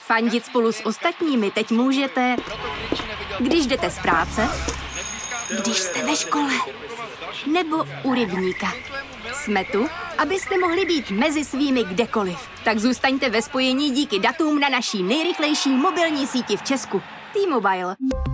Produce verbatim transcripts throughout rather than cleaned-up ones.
Fandit spolu s ostatními teď můžete, když jdete z práce, když jste ve škole, nebo u rybníka. Jsme tu, abyste mohli být mezi svými kdekoliv. Tak zůstaňte ve spojení díky datům na naší nejrychlejší mobilní síti v Česku. T-Mobile.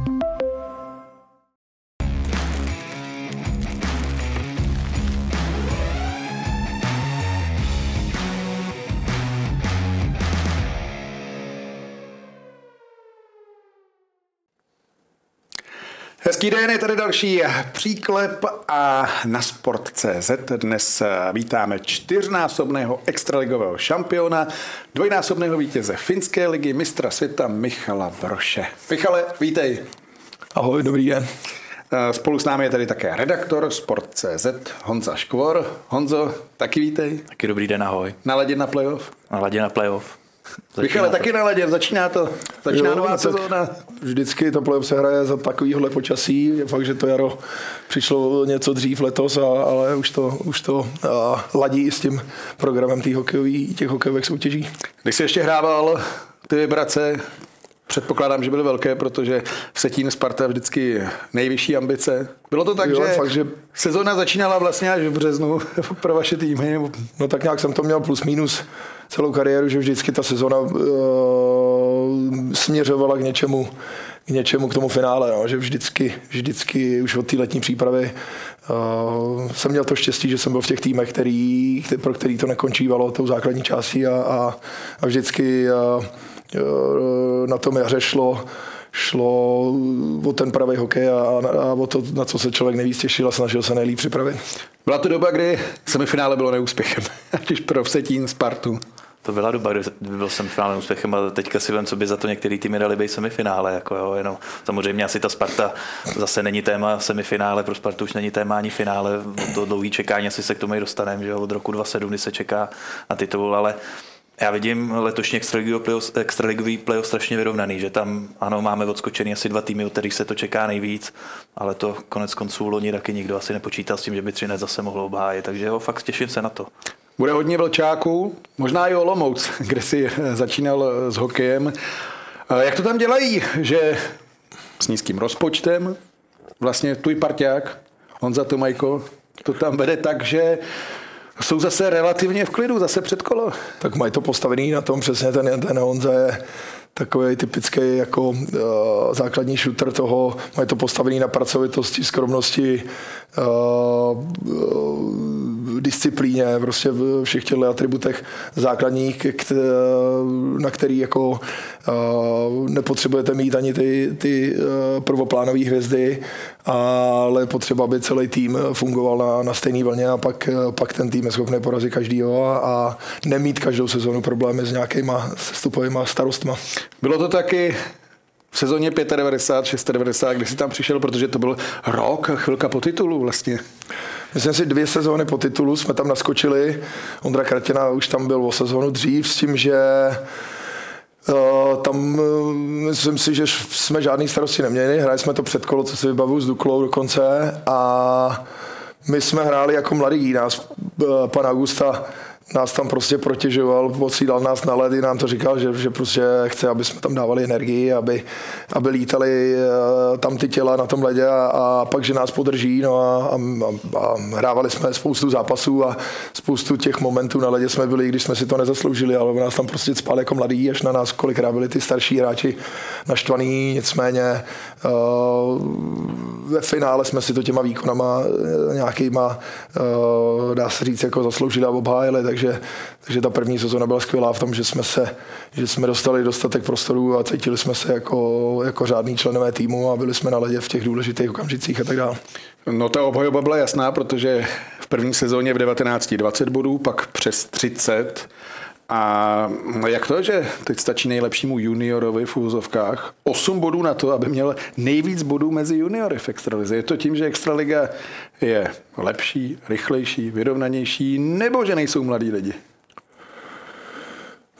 Hezký den, je tady další příklep a na Sport tečka cé zet dnes vítáme čtyřnásobného extraligového šampiona, dvojnásobného vítěze finské ligy, mistra světa Michala Broše. Michale, vítej. Ahoj, dobrý den. Spolu s námi je tady také redaktor Sport tečka cé zet Honza Škvor. Honzo, taky vítej. Taky dobrý den, ahoj. Naladěn na playoff? Naladěn na playoff. Michale, taky naladěn, začíná to, začíná jo, nová sezóna. Vždycky to playoff se hraje za takovýhle počasí, je fakt, že to jaro přišlo něco dřív letos, a, ale už to, už to a, ladí s tím programem těch hokejových, těch hokejových soutěží. Když jsi ještě hrával ty vibrace, předpokládám, že byly velké, protože v Vsetín Sparta vždycky nejvyšší ambice. Bylo to tak, jo, že, fakt, že sezóna začínala vlastně až v březnu pro vaše týmy? No tak nějak jsem to měl plus minus celou kariéru, že vždycky ta sezóna uh, směřovala k něčemu, k něčemu, k tomu finále, no, že vždycky, vždycky už od té letní přípravy uh, jsem měl to štěstí, že jsem byl v těch týmech, který, pro který to nekončívalo tou základní částí a, a, a vždycky uh, uh, na tom jaře šlo šlo o ten pravý hokej a, a o to, na co se člověk nejvíc těšil a snažil se nejlíp připravit. Byla to doba, kdy semifinále bylo neúspěchem, ať už pro Vsetín, Spartu. To byla doba, kdy byl semifinále úspěchem a teďka si vem, co by za to některý týmy dali být semifinále. Jako jo, jenom. Samozřejmě asi ta Sparta zase není téma semifinále, pro Spartu už není téma ani finále. To dlouhý čekání, asi se k tomu i dostaneme, že od roku dvacet sedm, kdy se čeká na titul, ale já vidím letošní extraligový playoff strašně vyrovnaný, že tam ano, máme odskočený asi dva týmy, od kterých se to čeká nejvíc, ale to konec konců loni taky nikdo asi nepočítal s tím, že by Třinec zase mohlo obhájit, takže jo, fakt těším se na to. Bude hodně Vlčáků, možná i Olomouc, kde si začínal s hokejem. Jak to tam dělají, že s nízkým rozpočtem vlastně tvůj parťák Honza Tomajko to tam vede tak, že jsou zase relativně v klidu, zase před kolo. Tak mají to postavený na tom, přesně ten, ten Honza je takový typický jako uh, základní shooter toho, mají to postavený na pracovitosti, skromnosti, uh, uh, disciplíně, prostě v všech těchto atributech základních, k, na který jako uh, nepotřebujete mít ani ty, ty uh, prvoplánové hvězdy, ale potřeba, aby celý tým fungoval na, na stejné vlně a pak, pak ten tým je schopný porazit každýho a, a nemít každou sezonu problémy s nějakýma sestupovýma starostma. Bylo to taky v sezóně devadesát pět, devadesát šest, kdy jsi tam přišel, protože to byl rok, chvilka po titulu vlastně. Myslím si, dvě sezóny po titulu jsme tam naskočili. Ondra Kratěna už tam byl o sezónu dřív s tím, že Uh, tam uh, myslím si, že jsme žádný starosti neměli. Hráli jsme to před kolo, co si vybavuju, s Duklou dokonce a my jsme hráli jako mladí. Nás, uh, pan Augusta nás tam prostě protěžoval, posílal nás na led, i nám to říkal, že, že prostě chce, aby jsme tam dávali energii, aby, aby lítali uh, tam ty těla na tom ledě a, a pak, že nás podrží. No a, a, a hrávali jsme spoustu zápasů a spoustu těch momentů na ledě jsme byli, když jsme si to nezasloužili, ale nás tam prostě spali jako mladí, až na nás kolikrát byli ty starší hráči naštvaný, nicméně uh, ve finále jsme si to těma výkonama nějakýma, uh, dá se říct, jako zasloužili a obhájili, takže, takže ta první sezóna byla skvělá v tom, že jsme se, že jsme dostali dostatek prostoru a cítili jsme se jako, jako řádný členové týmu a byli jsme na ledě v těch důležitých okamžicích a tak dále. No ta obhajoba byla jasná, protože v první sezóně v devatenácti dvacet bodů, pak přes třicet. A jak to, že teď stačí nejlepšímu juniorovi v úvozovkách osm bodů na to, aby měl nejvíc bodů mezi juniory v extralize? Je to tím, že extraliga je lepší, rychlejší, vyrovnanější, nebo že nejsou mladí lidi?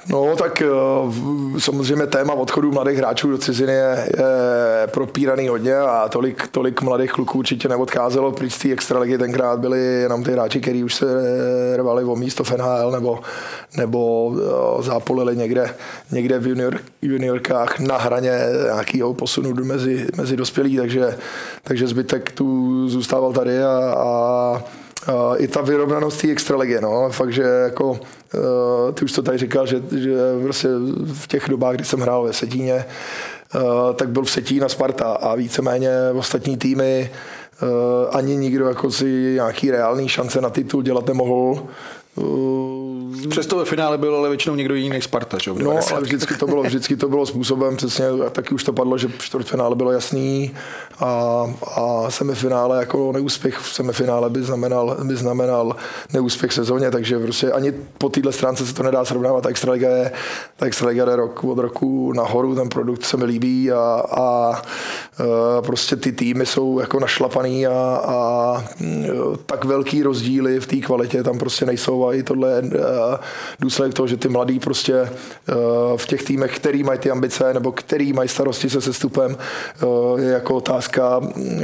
No tak samozřejmě téma odchodu mladých hráčů do ciziny je, je propíraný hodně a tolik, tolik mladých kluků určitě neodcházelo. Pryč z té extraligy tenkrát byli jenom ty hráči, kteří už se rvali o místo v N H L nebo, nebo zápolili někde, někde v junior, juniorkách na hraně nějakého posunu mezi, mezi dospělí, takže, takže zbytek tu zůstával tady a, a Uh, i ta vyrovnanost té extraligy, no, fakt, že jako, uh, ty už to tady říkal, že, že prostě v těch dobách, kdy jsem hrál ve Vsetíně, uh, tak byl Vsetín a Sparta a víceméně ostatní týmy uh, ani nikdo jako si nějaký reálný šance na titul dělat nemohl. Uh, Přesto ve finále byl ale většinou někdo jiný než Sparta, že? No, ale vždycky to bylo, vždycky to bylo způsobem, přesně, taky už to padlo, že čtvrtfinále bylo jasný a, a semifinále jako neúspěch v semifinále by znamenal, by znamenal neúspěch v sezóně, takže prostě ani po téhle stránce se to nedá srovnávat. Ta extraliga je, ta extraliga je rok od roku nahoru, ten produkt se mi líbí a, a, a prostě ty týmy jsou jako našlapaný a, a tak velký rozdíly v té kvalitě tam prostě nejsou a i tohle je důsledek toho, že ty mladí prostě v těch týmech, který mají ty ambice nebo který mají starosti se sestupem, je jako otázka,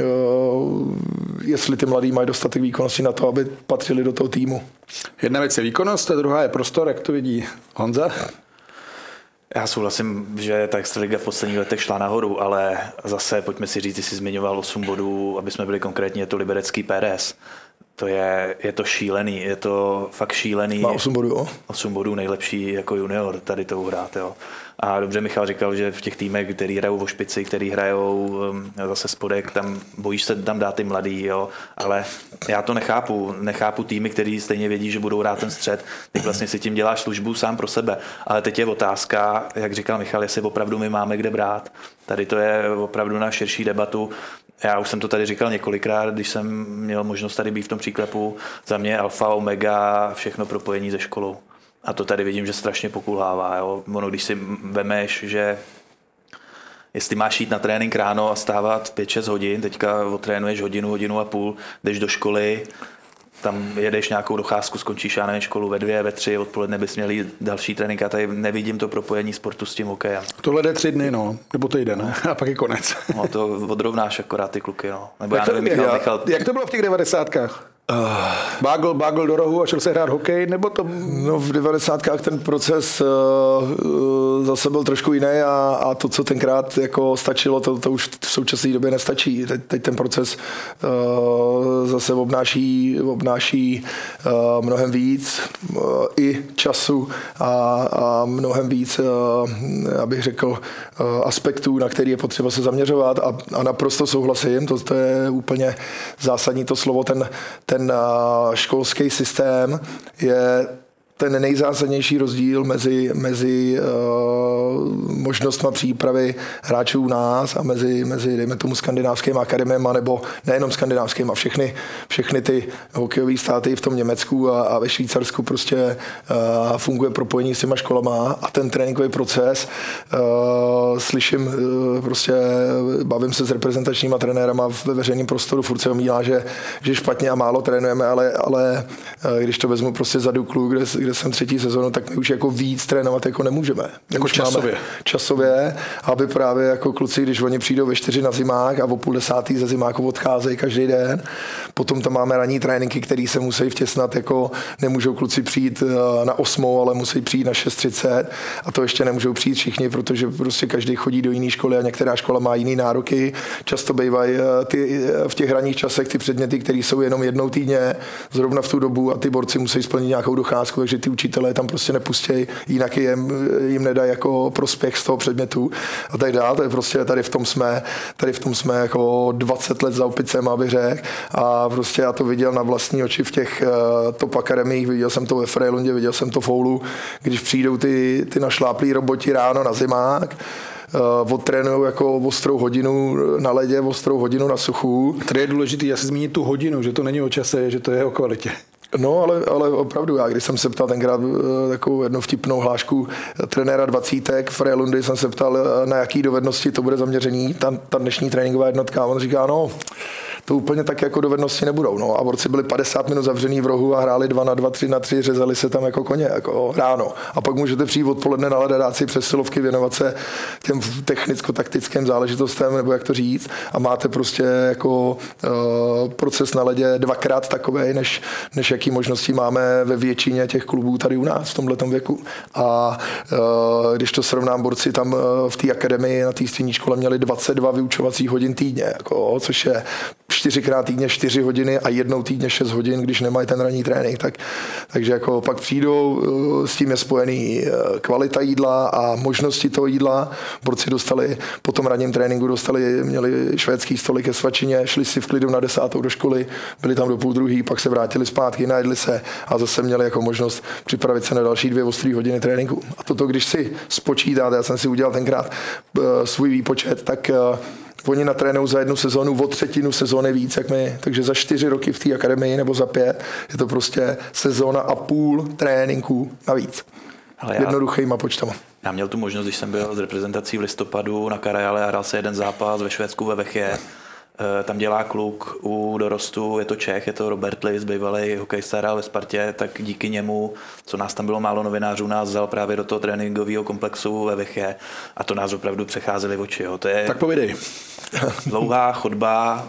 jestli ty mladí mají dostatek výkonnosti na to, aby patřili do toho týmu. Jedna věc je výkonnost a druhá je prostor, jak to vidí Honza? Já souhlasím, že ta extraliga v posledních letech šla nahoru, ale zase pojďme si říct, ty jsi zmiňoval osm bodů, aby jsme byli konkrétní, je to liberecký Pérez. To je, je to šílený, je to fakt šílený. Má osm bodů, jo? osm bodů nejlepší jako junior tady to uhrát, jo. A dobře Michal říkal, že v těch týmech, který hrajou o špici, který hrajou um, zase spodek, tam bojíš se tam dát ty mladý, jo. Ale já to nechápu. Nechápu týmy, který stejně vědí, že budou hrát ten střed. Ty vlastně si tím děláš službu sám pro sebe. Ale teď je otázka, jak říkal Michal, jestli opravdu my máme kde brát. Tady to je opravdu na širší debatu. Já už jsem to tady říkal několikrát, když jsem měl možnost tady být v tom příklepu. Za mě alfa, omega, všechno propojení se školou. A to tady vidím, že strašně pokulhává. Jo? Ono, když si vemeš, že jestli máš jít na trénink ráno a stávat pět šest hodin, teďka otrénuješ hodinu, hodinu a půl, jdeš do školy, tam jedeš nějakou docházku, skončíš, já nevím, školu ve dvě, ve tři, odpoledne bys měl jít další trénink a tady nevidím to propojení sportu s tím hokejem. Tohle jde tři dny, no, nebo týden, no. A pak je konec. No to odrovnáš akorát ty kluky, no. Nebo jak, já nevím, to, Michal, já, Michal... jak to bylo v těch devadesátkách? Uh, bágl, bágl do rohu a šel se hrát hokej, nebo to... No v devadesátkách ten proces uh, uh, zase byl trošku jiný a, a to, co tenkrát jako stačilo, to, to už v současné době nestačí. Teď, teď ten proces uh, zase obnáší, obnáší uh, mnohem víc uh, i času a, a mnohem víc, uh, abych řekl, uh, aspektů, na který je potřeba se zaměřovat a, a naprosto souhlasím, to, to je úplně zásadní to slovo, ten ten školský systém je ten nejzásadnější rozdíl mezi, mezi uh, možnostma přípravy hráčů u nás a mezi, mezi dejme tomu skandinávskými akademiemi, nebo nejenom skandinávskými, všechny, všechny ty hokejové státy v tom Německu a, a ve Švýcarsku prostě uh, funguje propojení s těma školama a ten tréninkový proces uh, slyším uh, prostě, bavím se s reprezentačníma trenérama ve veřejném prostoru, furt se omílá, že, že špatně a málo trénujeme, ale, ale uh, když to vezmu prostě za Duklu, kde, kde jsem třetí sezonu, tak my už jako víc trénovat jako nemůžeme. Jako časově. Časově, aby právě jako kluci, když oni přijdou ve čtyři na zimák a o půl desátý ze zimáku odcházejí každý den, potom tam máme ranní tréninky, které se musí vtěsnat, jako nemůžou kluci přijít na osmou, ale musí přijít na šest třicet a to ještě nemůžou přijít všichni, protože prostě každý chodí do jiné školy a některá škola má jiné nároky. Často bývají ty, v těch ranních časech ty předměty, které jsou jenom jednou týdně, zrovna v tu dobu a ty borci musí splnit nějakou docházku, takže ty učitelé tam prostě nepustějí, jinak jim, jim nedají jako prospěch z toho předmětu a tak dále. To je prostě tady v tom jsme, tady v tom jsme jako dvacet let za opicem, abych řekl. A prostě já to viděl na vlastní oči v těch uh, top akademiích, viděl jsem to ve Frejlundě, viděl jsem to v Oulu, když přijdou ty, ty našláplí roboti ráno na zimák, Uh, odtrénujou jako ostrou hodinu na ledě, ostrou hodinu na suchu. Tady je důležité asi zmínit tu hodinu, že to není o čase, že to je o kvalitě. No, ale, ale opravdu, já když jsem se ptal tenkrát takovou jednu vtipnou hlášku trenéra dvacítek, Frelundy, jsem se ptal, na jaký dovednosti to bude zaměřený, ta, ta dnešní tréninková jednotka. A on říká, no, to úplně tak jako dovednosti nebudou. No, a borci byli padesát minut zavřený v rohu a hráli dva na dva, tři na tři, řezali se tam jako koně, jako ráno. A pak můžete přijít odpoledne na lede, dát si přes silovky, věnovat se těm technicko-taktickým záležitostem, nebo jak to říct. A máte prostě jako uh, proces na ledě dvakrát takovej, než, než jaký možnosti máme ve většině těch klubů tady u nás v tomhletom věku. A uh, když to srovnám, borci tam uh, v té akademii na té střední škole měli dvacet dva vyučovacích hodin týdně, jako, což je čtyřikrát týdně čtyři hodiny a jednou týdně šest hodin, když nemají ten ranní trénink. Tak, takže jako pak přijdou, s tím je spojený kvalita jídla a možnosti toho jídla. Borci dostali po tom ranním tréninku, dostali, měli švédský stoly ke svačině, šli si v klidu na desátou do školy, byli tam do půl druhý, pak se vrátili zpátky, najedli se a zase měli jako možnost připravit se na další dvě ostrý hodiny tréninku. A toto, když si spočítáte, já jsem si udělal tenkrát svůj výpočet, tak oni natrénují za jednu sezónu o třetinu sezóny víc, jak my, takže za čtyři roky v té akademii nebo za pět je to prostě sezóna a půl tréninků navíc. Já, jednoduchýma počtama. Já měl tu možnost, když jsem byl s reprezentací v listopadu na Karajale a hrál se jeden zápas ve Švédsku ve Vechě. Tam dělá kluk u dorostu, je to Čech, je to Robert Lis, bývalý hokejista, hrál ve Spartě, tak díky němu, co nás tam bylo málo novinářů, nás vzal právě do toho tréninkového komplexu ve Vechě a to nás opravdu přecházely oči. Jo. To je tak povědej. Dlouhá chodba,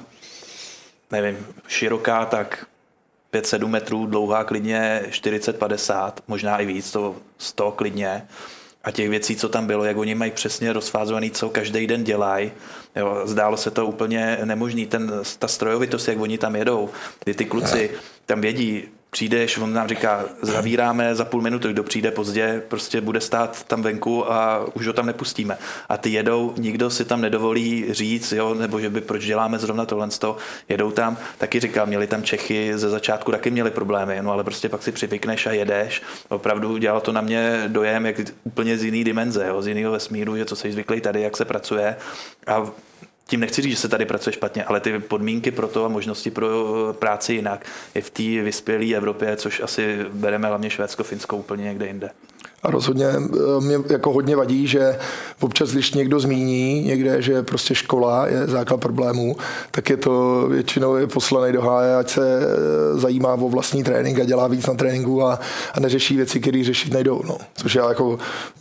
nevím, široká tak pět sedm metrů, dlouhá klidně čtyřicet padesát, možná i víc, to sto klidně. A těch věcí, co tam bylo, jak oni mají přesně rozfázovaný, co každý den dělají. Jo, zdálo se to úplně nemožný. Ten, ta strojovitost, jak oni tam jedou, kdy ty kluci tam vědí, přijdeš, on nám říká, zavíráme za půl minuty, kdo přijde pozdě, prostě bude stát tam venku a už ho tam nepustíme. A ty jedou, nikdo si tam nedovolí říct, jo, nebo že by proč děláme zrovna tohle, jedou tam, taky říkal, měli tam Čechy, ze začátku taky měli problémy, no ale prostě pak si přivykneš a jedeš. Opravdu dělalo to na mě dojem, jak úplně z jiný dimenze, jo, z jiného vesmíru, že co jsi zvyklý tady, jak se pracuje. A tím nechci říct, že se tady pracuje špatně, ale ty podmínky pro to a možnosti pro práci jinak je v té vyspělé Evropě, což asi bereme hlavně Švédsko, Finsko úplně někde jinde. A rozhodně mě jako hodně vadí, že občas, když někdo zmíní někde, že prostě škola je základ problémů, tak je to většinou je poslaný do háje, ať se zajímá o vlastní trénink a dělá víc na tréninku a, a neřeší věci, které řešit nejdou. No. Což já jako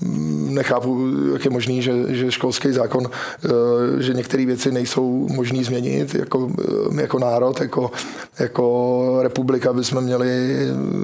nechápu, jak je možný, že, že školský zákon, že některé věci nejsou možný změnit jako, jako národ, jako, jako republika bychom měli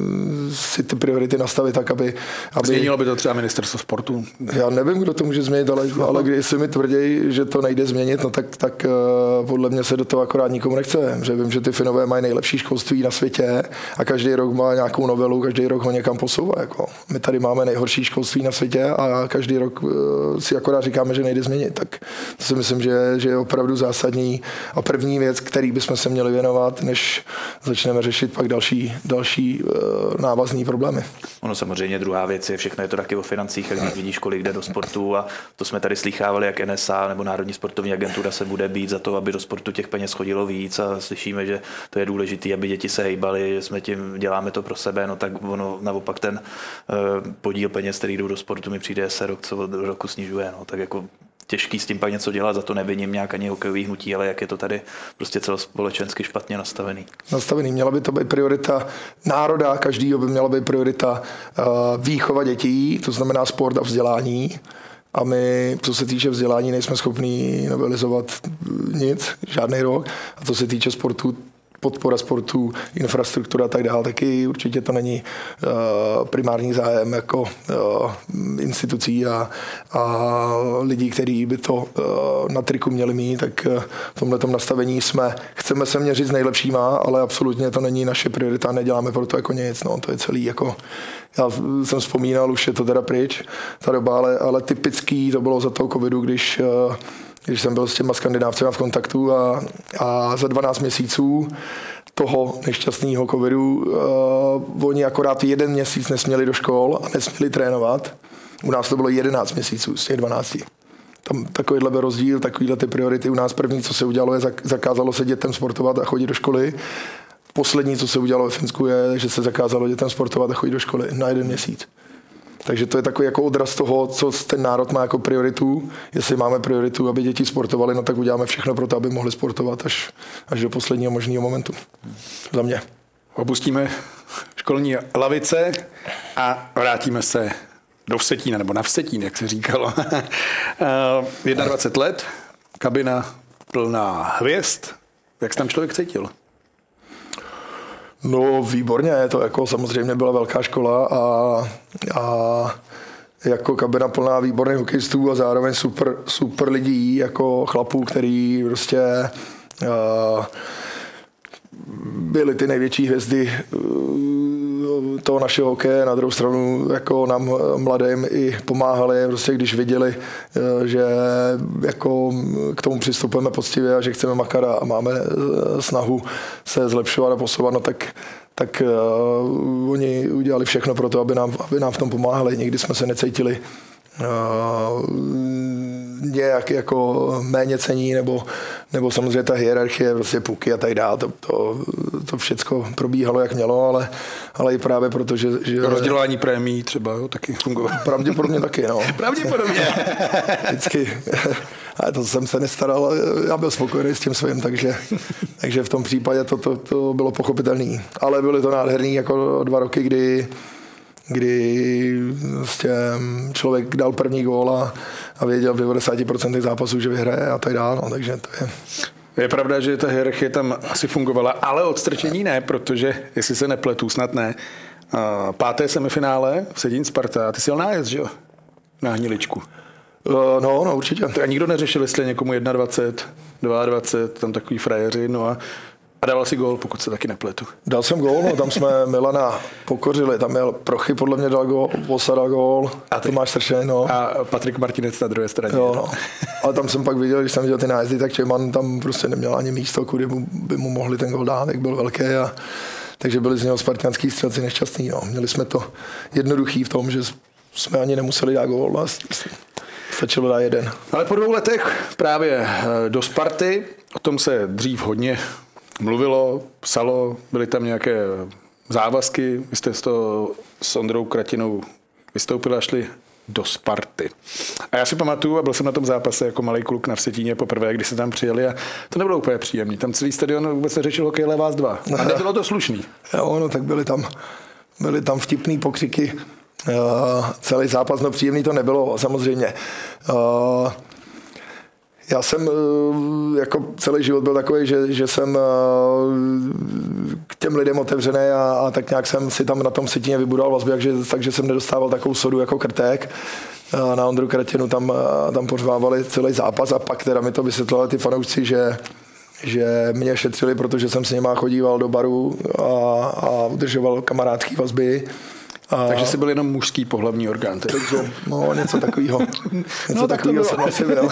si ty priority nastavit tak, aby... aby Změnilo by to třeba ministerstvo sportu? Já nevím, kdo to může změnit, ale, ale když si mi tvrdí, že to nejde změnit, no tak, tak uh, podle mě se do toho akorát nikomu nechce. Že vím, že ty Finové mají nejlepší školství na světě a každý rok má nějakou novelu, každý rok ho někam posouvá. Jako. My tady máme nejhorší školství na světě a každý rok uh, si akorát říkáme, že nejde změnit. Tak to si myslím, že, že je opravdu zásadní a první věc, který bychom se měli věnovat, než začneme řešit pak další, další uh, návazný problémy. Ono samozřejmě druhá věc je, všechno je to taky o financích, jak vidíš, kolik jde do sportu a to jsme tady slýchávali, jak N S A nebo Národní sportovní agentura se bude být za to, aby do sportu těch peněz chodilo víc a slyšíme, že to je důležité, aby děti se hejbaly, že jsme tím děláme to pro sebe, no tak ono naopak ten uh, podíl peněz, který jdou do sportu, mi přijde se rok co od roku snižuje, no tak jako těžký s tím pak něco dělat, za to neviním nějak ani hokejový hnutí, ale jak je to tady prostě celospolečensky špatně nastavený. Nastavený, měla by to být priorita národa, každýho by měla být priorita uh, výchova dětí, to znamená sport a vzdělání. A my, co se týče vzdělání, nejsme schopní novelizovat nic, žádný rok. A co se týče sportu, podpora sportu, infrastruktura a tak dále, taky určitě to není uh, primární zájem jako uh, institucí a, a lidí, kteří by to uh, na triku měli mít, tak uh, v tomhletom nastavení jsme, chceme se měřit s nejlepšíma, ale absolutně to není naše priorita, neděláme pro to jako nic, no, to je celý jako, já jsem vzpomínal, už je to teda pryč, ta doba, ale, ale typický to bylo za toho covidu, když uh, když jsem byl s těma Skandinávcema v kontaktu a, a za dvanáct měsíců toho nešťastného covidu uh, oni akorát jeden měsíc nesměli do škol a nesměli trénovat. U nás to bylo jedenáct měsíců z těch dvanácti. Tam takovýhle byl rozdíl, takovýhle ty priority. U nás první, co se udělalo, je zakázalo se dětem sportovat a chodit do školy. poslední, co se udělalo ve Finsku, je, že se zakázalo dětem sportovat a chodit do školy na jeden měsíc. Takže to je takový jako odraz toho, co ten národ má jako prioritu. Jestli máme prioritu, aby děti sportovaly, no tak uděláme všechno pro to, aby mohli sportovat až, až do posledního možného momentu. Za mě. Opustíme školní lavice a vrátíme se do Vsetína, nebo na Vsetín, jak se říkalo. dvacet jedna let, kabina plná hvězd. Jak se tam člověk cítil? No výborně, to jako samozřejmě byla velká škola a, a jako kabina plná výborných hokejistů a zároveň super, super lidí, jako chlapů, který prostě uh, byly ty největší hvězdy toho našeho hokeje, na druhou stranu jako nám mladým i pomáhali, prostě když viděli, že jako k tomu přistupujeme poctivě a že chceme makat a máme snahu se zlepšovat a posouvat, no tak, tak uh, oni udělali všechno pro to, aby nám, aby nám v tom pomáhali. Nikdy jsme se necítili uh, nějak jako méně cení, nebo, nebo samozřejmě ta hierarchie, prostě puky a tak dále, to, to, to všecko probíhalo, jak mělo, ale, ale i právě proto, že... že rozdělování prémií třeba, jo, taky fungovalo. Pravděpodobně taky, no. Pravděpodobně. Vždycky. Ale to jsem se nestaral, já byl spokojený s tím svým, takže, takže v tom případě to, to, to bylo pochopitelné. Ale byly to nádherný jako dva roky, kdy kdy vlastně člověk dal první gól a, a věděl v devadesát procent zápasů, že vyhraje a tak dále, no, takže to je... Je pravda, že ta hierarchie tam asi fungovala, ale odstrčení ne, protože, jestli se nepletu, snad ne, páté semifinále, Vsetín Sparta, ty silná jest, že jo? Na Hniličku. Uh, no, no, určitě. A nikdo neřešil, jestli někomu dvacet jedna, dvacet dva, tam takový frajeři, no a A dával si gól, pokud se taky nepletu. Dal jsem gól, no, tam jsme Milana pokořili, tam měl Prochy, podle mě dal gól, Posada gól, a Tomáš Stršej, no. A Patrik Martinec na druhé straně. Jo, no. Ale tam jsem pak viděl, když jsem viděl ty nájezdy, tak Čejman tam prostě neměl ani místo, kudy mu, by mu mohli ten gól dát, jak byl velký. A, takže byli z něho spartanský střelci nešťastný. No. Měli jsme to jednoduchý v tom, že jsme ani nemuseli dát gól, stačilo dát jeden. Ale po dvou letech právě do Sparty, o tom se dřív hodně mluvilo, psalo, byly tam nějaké závazky, vy jste z toho s Ondrou Kratinou vystoupili a šli do Sparty. A já si pamatuju, a byl jsem na tom zápase jako malý kluk na Vsetíně poprvé, když se tam přijeli a to nebylo úplně příjemný. Tam celý stadion vůbec neřešil hokej, ale vás dva. A nebylo to slušný. Jo, no tak byly tam, byly tam vtipný pokřiky. Uh, celý zápas, no příjemný to nebylo, samozřejmě. Uh, Já jsem jako celý život byl takový, že, že jsem k těm lidem otevřený a, a tak nějak jsem si tam na tom Vsetíně vybudoval vazby, takže, takže jsem nedostával takovou sodu jako Krtek. Na Ondru Kratinu tam, tam pořvávali celý zápas a pak teda mi to vysvětlili ty fanoušci, že, že mě šetřili, protože jsem s nima chodíval do baru a, a udržoval kamarádský vazby. A... Takže jsi byl jenom mužský pohlavní orgán. Takže, no, něco takového. Něco no, takového jsem asi byl.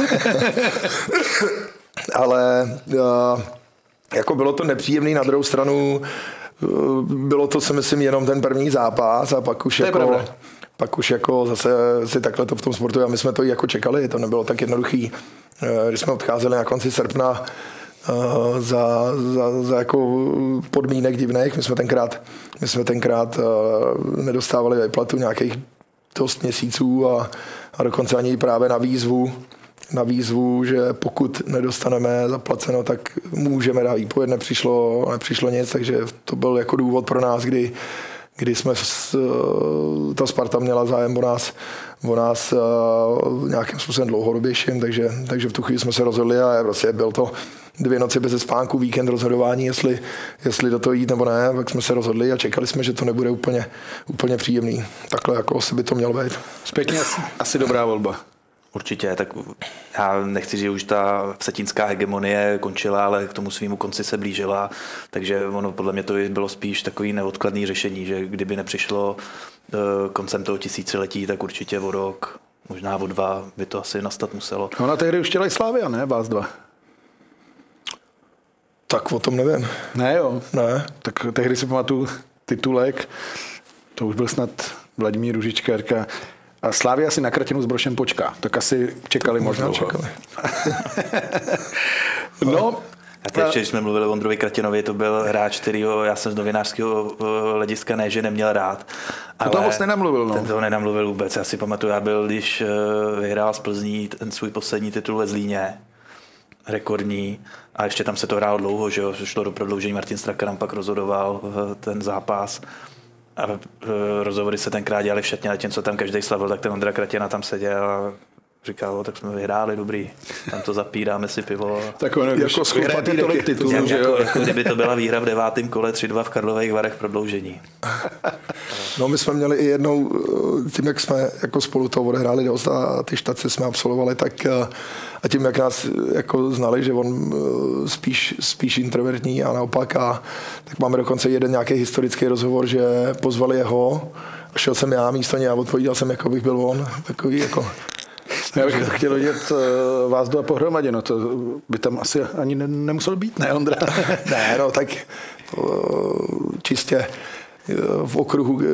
Ale uh, jako bylo to nepříjemný, na druhou stranu uh, bylo to, si myslím, jenom ten první zápas a pak už, jako, pak už jako zase si takhle to v tom sportu, a my jsme to i jako čekali, to nebylo tak jednoduchý. Uh, když jsme odcházeli na konci srpna Uh, za, za, za jako podmínek divných. My jsme tenkrát, my jsme tenkrát uh, nedostávali výplatu nějakých dost měsíců a, a dokonce ani právě na výzvu, na výzvu, že pokud nedostaneme zaplaceno, tak můžeme dát výpověď. Nepřišlo, nepřišlo nic, takže to byl jako důvod pro nás, kdy, kdy jsme ta Sparta měla zájem o nás, o nás uh, nějakým způsobem dlouhodobějším, takže, takže v tu chvíli jsme se rozhodli a vlastně byl to dvě noci bez spánku, víkend rozhodování, jestli, jestli do toho jít nebo ne, tak jsme se rozhodli a čekali jsme, že to nebude úplně, úplně příjemný. Takhle jako asi by to mělo být. Zpětně asi dobrá volba. Určitě, tak já nechci, že už ta vsetínská hegemonie končila, ale k tomu svýmu konci se blížila, takže ono podle mě to bylo spíš takový neodkladný řešení, že kdyby nepřišlo koncem toho tisíciletí, tak určitě o rok, možná o dva by to asi nastat muselo. No na tehdy už chtěla i Slavia, ne? Vás dva. Tak o tom nevím. Ne jo. Ne. Tak tehdy si pamatuju titulek, to už byl snad Vladimír Růžička, a Slavia si na Kratinu s Brošem počká. Tak asi čekali možná. Čekali. No, A teď, když jsme mluvili o Ondrovi Kratinovi, to byl hráč, kterýho já jsem z novinářského hlediska ne, že neměl rád. Ale to moc nenamluvil, no. Ten to nenamluvil vůbec. Já si pamatuju, já byl, když vyhrál z Plzní ten svůj poslední titul ve Zlíně, rekordní, a ještě tam se to hrálo dlouho, že jo, šlo do prodloužení, Martin Straka nám pak rozhodoval ten zápas. A rozhovory se tenkrát dělali v šatně, tím, co tam každý slavil, tak ten Ondra Kratina tam seděl a říkal, tak jsme vyhráli, dobrý, tam to zapíráme si pivo. Tak ono, jako schlupatý tolik titulů, že jo. Jako kdyby to byla výhra v devátém kole tři dva v Karlových Varech prodloužení. No my jsme měli i jednou, tím jak jsme jako spolu to odehráli dost a ty štace jsme absolvovali, tak a tím jak nás jako znali, že on spíš, spíš introvertní a naopak, a tak máme dokonce jeden nějaký historický rozhovor, že pozvali jeho a šel jsem já místo něj a odpovídal jsem, jako bych byl on, takový jako... Já bych chtěl vidět uh, vás dva pohromadě, no to by tam asi ani ne, nemusel být, ne, Ondra? Ne, no tak uh, čistě uh, v okruhu uh,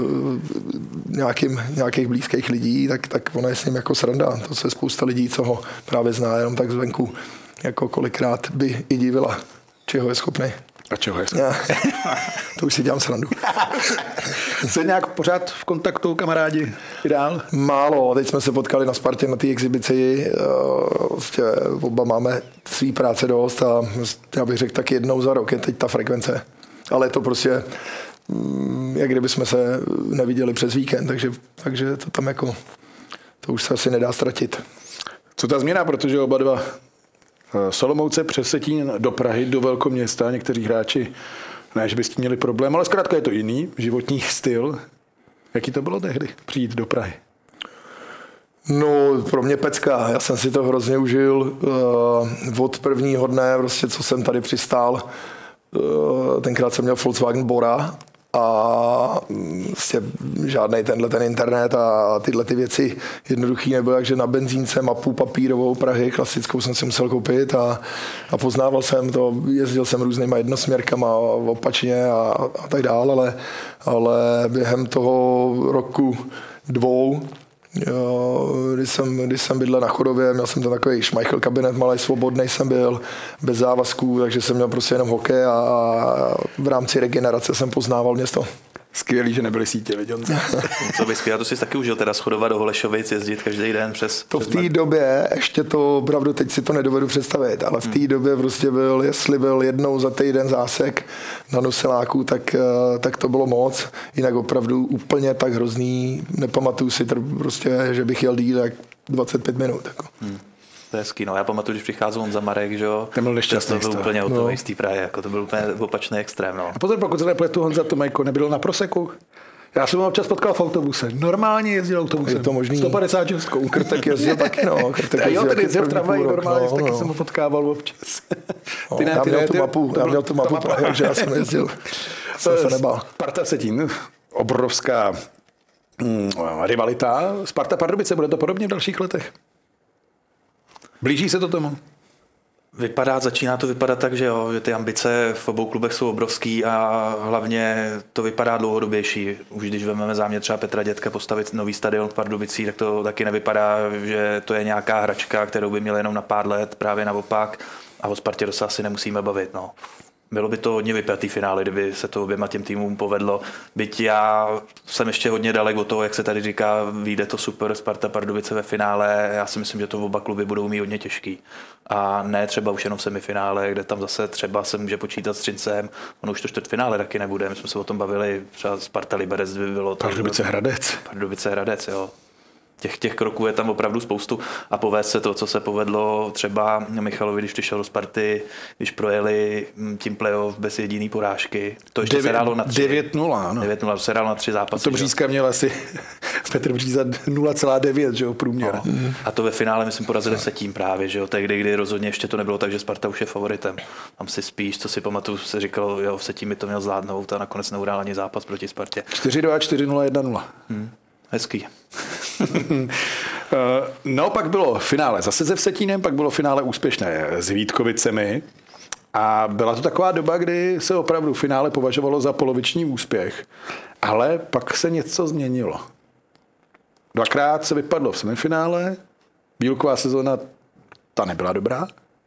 nějakým, nějakých blízkých lidí, tak, tak ono je s ním jako sranda. To se spousta lidí, co ho právě zná jenom tak zvenku, jako kolikrát by i divila, čeho je schopný. A čeho je schopný? To už si dělám srandu. Jste nějak pořád v kontaktu, kamarádi? Ideál? Málo. Teď jsme se potkali na Spartě na té exibici. Vlastně oba máme svý práce dost a já bych řekl tak jednou za rok je teď ta frekvence. Ale je to prostě, jak kdyby jsme se neviděli přes víkend, takže, takže to tam jako, to už se asi nedá ztratit. Co ta změna, protože oba dva z Olomouce přes Vsetín do Prahy, do velkoměsta, někteří hráči, ne, že by s tím měli problém, ale zkrátka je to jiný životní styl. Jaký to bylo tehdy přijít do Prahy? No, pro mě pecka. Já jsem si to hrozně užil. Uh, od prvního dne, prostě, co jsem tady přistál, uh, tenkrát jsem měl Volkswagen Bora a vlastně žádnej tenhle ten internet a tyhle ty věci jednoduchý nebyly, takže na benzínce mapu papírovou Prahy, klasickou jsem si musel koupit a, a poznával jsem to, jezdil jsem různýma jednosměrkama opačně a, a tak dále, ale, ale během toho roku dvou, jo, když, jsem, když jsem bydlel na Chodově, měl jsem tam takový šmajchl kabinet, malej, svobodnej jsem byl, bez závazků, takže jsem měl prostě jenom hokej a v rámci regenerace jsem poznával město. Skvělý, že nebyly sítě, viděl. Co bys já to si taky užil, teda z Chodova do Holešovic jezdit každý den přes... To v té době, ještě to opravdu, teď si to nedovedu představit, ale v té hmm. době prostě byl, jestli byl jednou za týden zásek na Nuseláku, tak, tak to bylo moc. Jinak opravdu úplně tak hrozný, nepamatuju si to prostě, že bych jel díl jak dvacet pět minut. Jako. Hmm. To je hezký, no. Já pamatuju, když přicházel Honza Marek, že jo. Ten byl nešťastný. To byl úplně hotový z té Prahy, jako to byl úplně opačný extrém, no. A potom, pokud se nepletu, Honza Tomajko nebyl na Proseku. Já jsem ho občas potkal v autobuse. Normálně jezdil autobusem. Je to možný. sto padesát šest. Krtek jezdil taky, no. Krtek jezdil, jo, ten jezdil v tramvaji normálně, no, taky no. jsem ho potkával občas. No, ty ne, já, ty měl ne, tu mapu, já měl tu mapu, takže já jsem jezdil. Jsem se nebál. Sparta Vsetín, obrovská mm, rivalita. Sparta Pardubice, bude to podobně v dalších letech? Blíží se to tomu? Vypadá, začíná to vypadat tak, že jo, že ty ambice v obou klubech jsou obrovský a hlavně to vypadá dlouhodobější. Už když vezmeme záměr třeba Petra Dětka postavit nový stadion v Pardubicích, tak to taky nevypadá, že to je nějaká hračka, kterou by měl jenom na pár let, právě naopak. A o Spartě se asi nemusíme bavit, no. Bylo by to hodně vypjatý finále, kdyby se to oběma těm týmům povedlo. Byť já jsem ještě hodně dalek od toho, jak se tady říká, vyjde to super, Sparta Pardubice ve finále. Já si myslím, že to oba kluby budou mít hodně těžký. A ne třeba už jenom v semifinále, kde tam zase třeba se může počítat s Třincem. Ono už to čtvrtfinále taky nebude. My jsme se o tom bavili, třeba Sparta Liberec by bylo. Pardubice Hradec. Pardubice Hradec, jo. Těch, těch kroků je tam opravdu spoustu a povést se to, co se povedlo třeba Michalovi, když přišel do Sparty, když projeli tím playoff bez jediný porážky. To ještě devět, se dálo na tři. devět nula, ano. devět nula, to se dálo na tři zápasy. To Břízka měl asi Petr Bříza nula celá devět, že jo, průměr. No. A to ve finále, myslím, porazili se tím právě, že jo, tehdy, kdy rozhodně ještě to nebylo tak, že Sparta už je favoritem. Tam si spíš, co si pamatuju, se říkalo, jo, v Setím mi to měl zvládnout a nakonec neuhrál ani zápas proti Spartě. čtyři dva, čtyři nula, jedna nula. Hmm. Hezký. No, pak bylo finále zase se Vsetínem, pak bylo finále úspěšné s Vítkovicemi a byla to taková doba, kdy se opravdu finále považovalo za poloviční úspěch, ale pak se něco změnilo. Dvakrát se vypadlo v semifinále, Bílková sezóna, ta nebyla dobrá.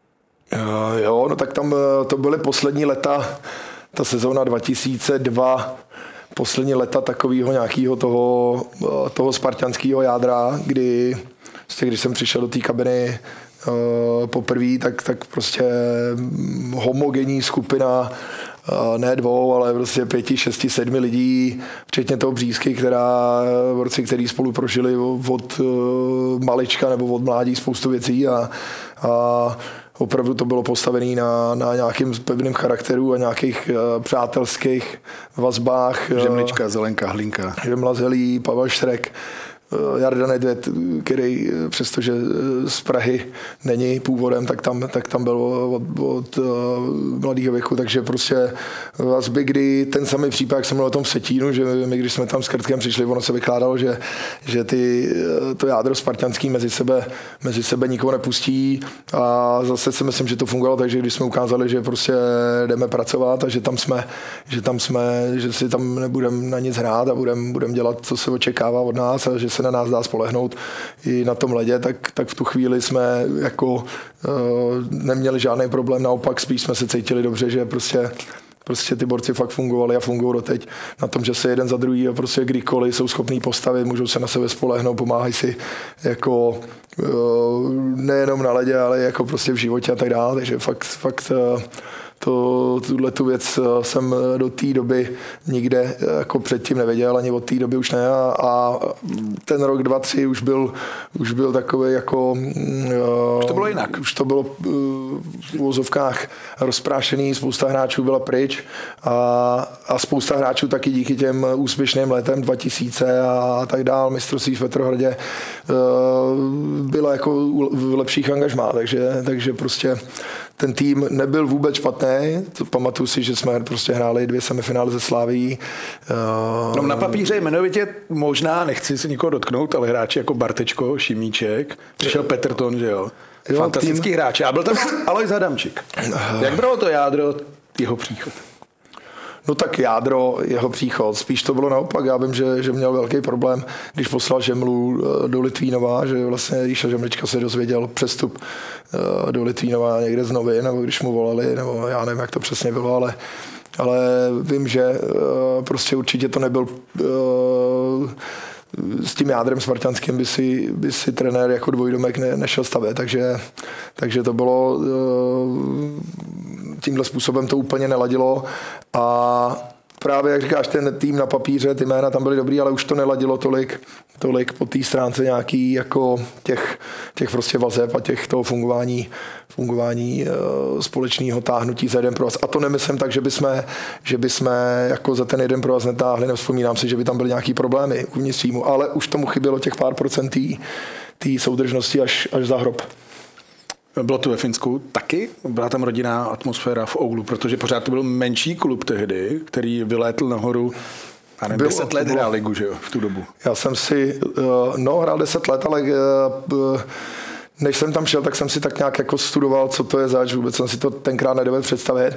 Jo, no tak tam to byly poslední leta, ta sezóna dva tisíce dva, poslední leta takového nějakého toho, toho spartanského jádra, kdy když jsem přišel do té kabiny poprvé, tak, tak prostě homogenní skupina, ne dvou, ale prostě pěti, šesti, sedmi lidí, včetně toho Břízky, která borci, který spolu prožili od malička nebo od mládí spoustu věcí a, a opravdu to bylo postavené na, na nějakým pevným charakteru a nějakých uh, přátelských vazbách. Žemlička, Zelenka, Hlinka. Žemla Zelí, Pavel Štrek, uh, Jarda Nedvěd, který přestože z Prahy není původem, tak tam, tak tam byl od, od uh, mladého věku, takže prostě vazby, kdy ten samý případ, jak jsem mluvil o tom v Setínu, že my, když jsme tam s Krtkem přišli, ono se vykládalo, že, že ty, to jádro spartanský mezi sebe, mezi sebe nikoho nepustí a zase si myslím, že to fungovalo, takže když jsme ukázali, že prostě jdeme pracovat a že tam jsme, že tam jsme, že si tam nebudeme na nic hrát a budeme budem dělat, co se očekává od nás a že se na nás dá spolehnout i na tom ledě, tak, tak v tu chvíli jsme jako uh, neměli žádný problém, naopak spíš jsme se cítili dobře, že prostě Prostě ty borci fakt fungovali a fungují doteď na tom, že se jeden za druhý a prostě kdykoliv jsou schopní postavit, můžou se na sebe spolehnout, pomáhají si jako nejenom na ledě, ale jako prostě v životě a tak dále, takže fakt, fakt to, tuhle tu věc jsem do té doby nikde jako předtím nevěděl, ani od té doby už ne a, a ten rok, dva, tři už byl, už byl takový jako... Už to bylo jinak. Už to bylo v uvozovkách rozprášený, spousta hráčů byla pryč a, a spousta hráčů taky díky těm úspěšným letem dva tisíce a tak dál, mistrovství v Petrohradě byla jako v lepších angažmá, takže, takže prostě ten tým nebyl vůbec špatný. Pamatuju si, že jsme prostě hráli dvě semifinále ze Slavií. No na papíře jmenovitě možná, nechci se nikoho dotknout, ale hráči jako Bartečko, Šimíček, přišel Peterton, že jo? jo Fantastický tým... hráč. A byl tam Alojz Adamčík. Jak bylo to jádro, jeho příchod? No tak jádro, jeho příchod, spíš to bylo naopak. Já vím, že, že měl velký problém, když poslal Žemlu do Litvínova, že vlastně Ríša Žemlička se dozvěděl přestup do Litvínova někde z novin, nebo když mu volali, nebo já nevím, jak to přesně bylo, ale, ale vím, že prostě určitě to nebyl s tím jádrem spartanským by si, by si trenér jako dvojdomek ne, nešel stavět, takže, takže to bylo tímhle způsobem to úplně neladilo a právě, jak říkáš, ten tým na papíře, ty jména tam byly dobrý, ale už to neladilo tolik, tolik po té stránce nějaký jako těch, těch prostě vazeb a těch toho fungování, fungování uh, společného táhnutí za jeden provaz. A to nemyslím tak, že bychom, že bychom jako za ten jeden provaz netáhli, nevzpomínám si, že by tam byly nějaký problémy uvnitř týmu, ale už tomu chybělo těch pár procent té soudržnosti až, až za hrob. Bylo to ve Finsku taky? Byla tam rodinná atmosféra v Oulu, protože pořád to byl menší klub tehdy, který vylétl nahoru a nevím, deset let hrál ligu, že jo, v tu dobu. Já jsem si, no hrál deset let, ale než jsem tam šel, tak jsem si tak nějak jako studoval, co to je zač, vůbec jsem si to tenkrát nedovedl představit.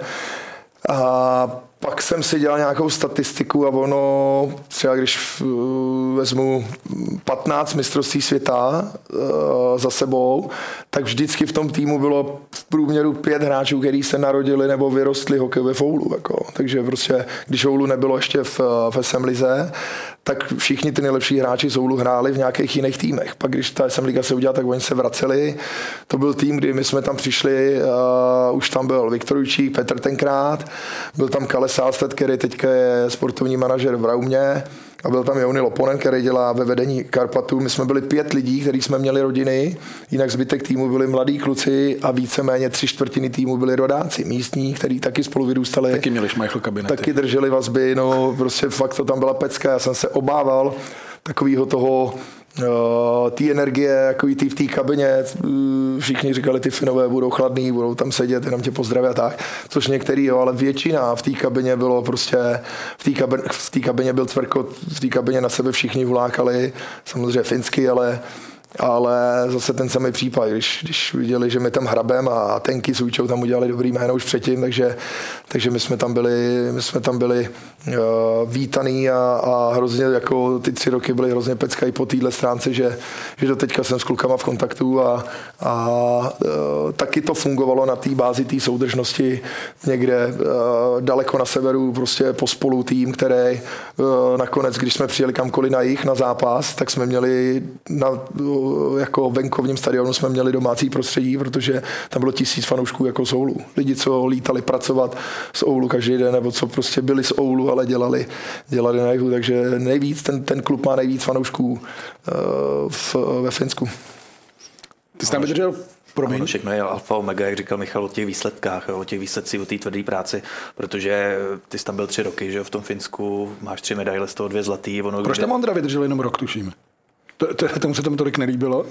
A pak jsem si dělal nějakou statistiku a ono, třeba když vezmu patnáct mistrovství světa za sebou, tak vždycky v tom týmu bylo v průměru pět hráčů, kteří se narodili nebo vyrostli hokejově v Oulu. Jako. Takže prostě, když Oulu nebylo ještě v, v S M lize, tak všichni ty nejlepší hráči z Oulu hráli v nějakých jiných týmech. Pak když ta S M liga se udělala, tak oni se vraceli. To byl tým, kdy my jsme tam přišli, uh, už tam byl Viktor Jučík, Petr tenkrát, byl tam Kale Sálstedt, který teďka je sportovní manažer v Raumě, a byl tam Jouni Loponen, který dělá ve vedení Karpatů. My jsme byli pět lidí, kteří jsme měli rodiny, jinak zbytek týmu byli mladí kluci a víceméně tři čtvrtiny týmu byli rodáci místní, kteří taky spolu vyrůstali. Taky měli šmajchl kabinety. Taky drželi vazby, no prostě fakt to tam byla pecka. Já jsem se obával takového toho té energie, jako i v té kabině, všichni říkali, ty Finové budou chladný, budou tam sedět, jenom tě pozdraví a tak, což některý, jo, ale většina v té kabině bylo prostě, v té kabině, v té kabině byl cvrkot, v té kabině na sebe všichni hulákali, samozřejmě finsky, ale ale zase ten samý případ, když, když viděli, že my tam hrabem a Tenky s Ujčou tam udělali dobrý jméno už předtím, takže, takže my jsme tam byli, my jsme tam byli uh, vítaný a, a hrozně jako ty tři roky byly hrozně peckají po téhle stránce, že, že do teďka jsem s klukama v kontaktu a, a uh, taky to fungovalo na té bázi té soudržnosti někde uh, daleko na severu, prostě pospolu tým, který uh, nakonec, když jsme přijeli kamkoliv na jih na zápas, tak jsme měli na jako venkovním stadionu jsme měli domácí prostředí, protože tam bylo tisíc fanoušků jako z Oulu. Lidi, co lítali pracovat z Oulu každý den, nebo co prostě byli z Oulu, ale dělali, dělali na jihu, takže nejvíc, ten, ten klub má nejvíc fanoušků uh, v, ve Finsku. Ty jsi tam vydržel? Promiň. Všechno je alfa omega, jak říkal Michal, o těch výsledkách, jo, o těch výsledcích, o té tvrdé práci, protože ty jsi tam byl tři roky, že jo, v tom Finsku, máš tři medaile, z toho dvě zlatý. Ono, proč tam Ondra vydržel jenom rok, tuším? To, to, tomu se tomu tolik nelíbilo?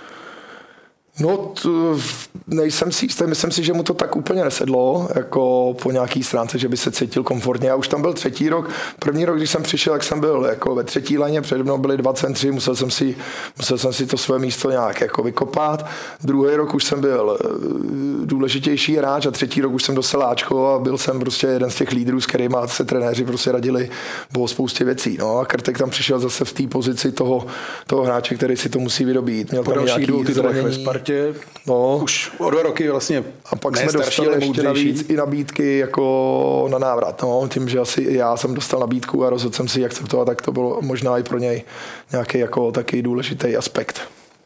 No, t, nejsem si jistý, myslím si, že mu to tak úplně nesedlo, jako po nějaký stránce, že by se cítil komfortně. Já už tam byl třetí rok, první rok, když jsem přišel, jak jsem byl jako ve třetí léně, přede mnou byli dva centři, musel jsem si, musel jsem si to své místo nějak jako vykopat. Druhý rok už jsem byl důležitější hráč a třetí rok už jsem dostal áčko a byl jsem prostě jeden z těch lídrů, s kterými se trenéři prostě radili o spoustě věcí. No a Krtek tam přišel zase v té pozici toho, toho hráče, který si to musí vydobít. Měl po tam nějaký zranění. No, už o dva roky vlastně. A pak jsme dostali ještě navíc i nabídky jako na návrat. No, tím, že asi já jsem dostal nabídku a rozhodl jsem si akceptovat, tak to bylo možná i pro něj nějaký jako taky důležitý aspekt.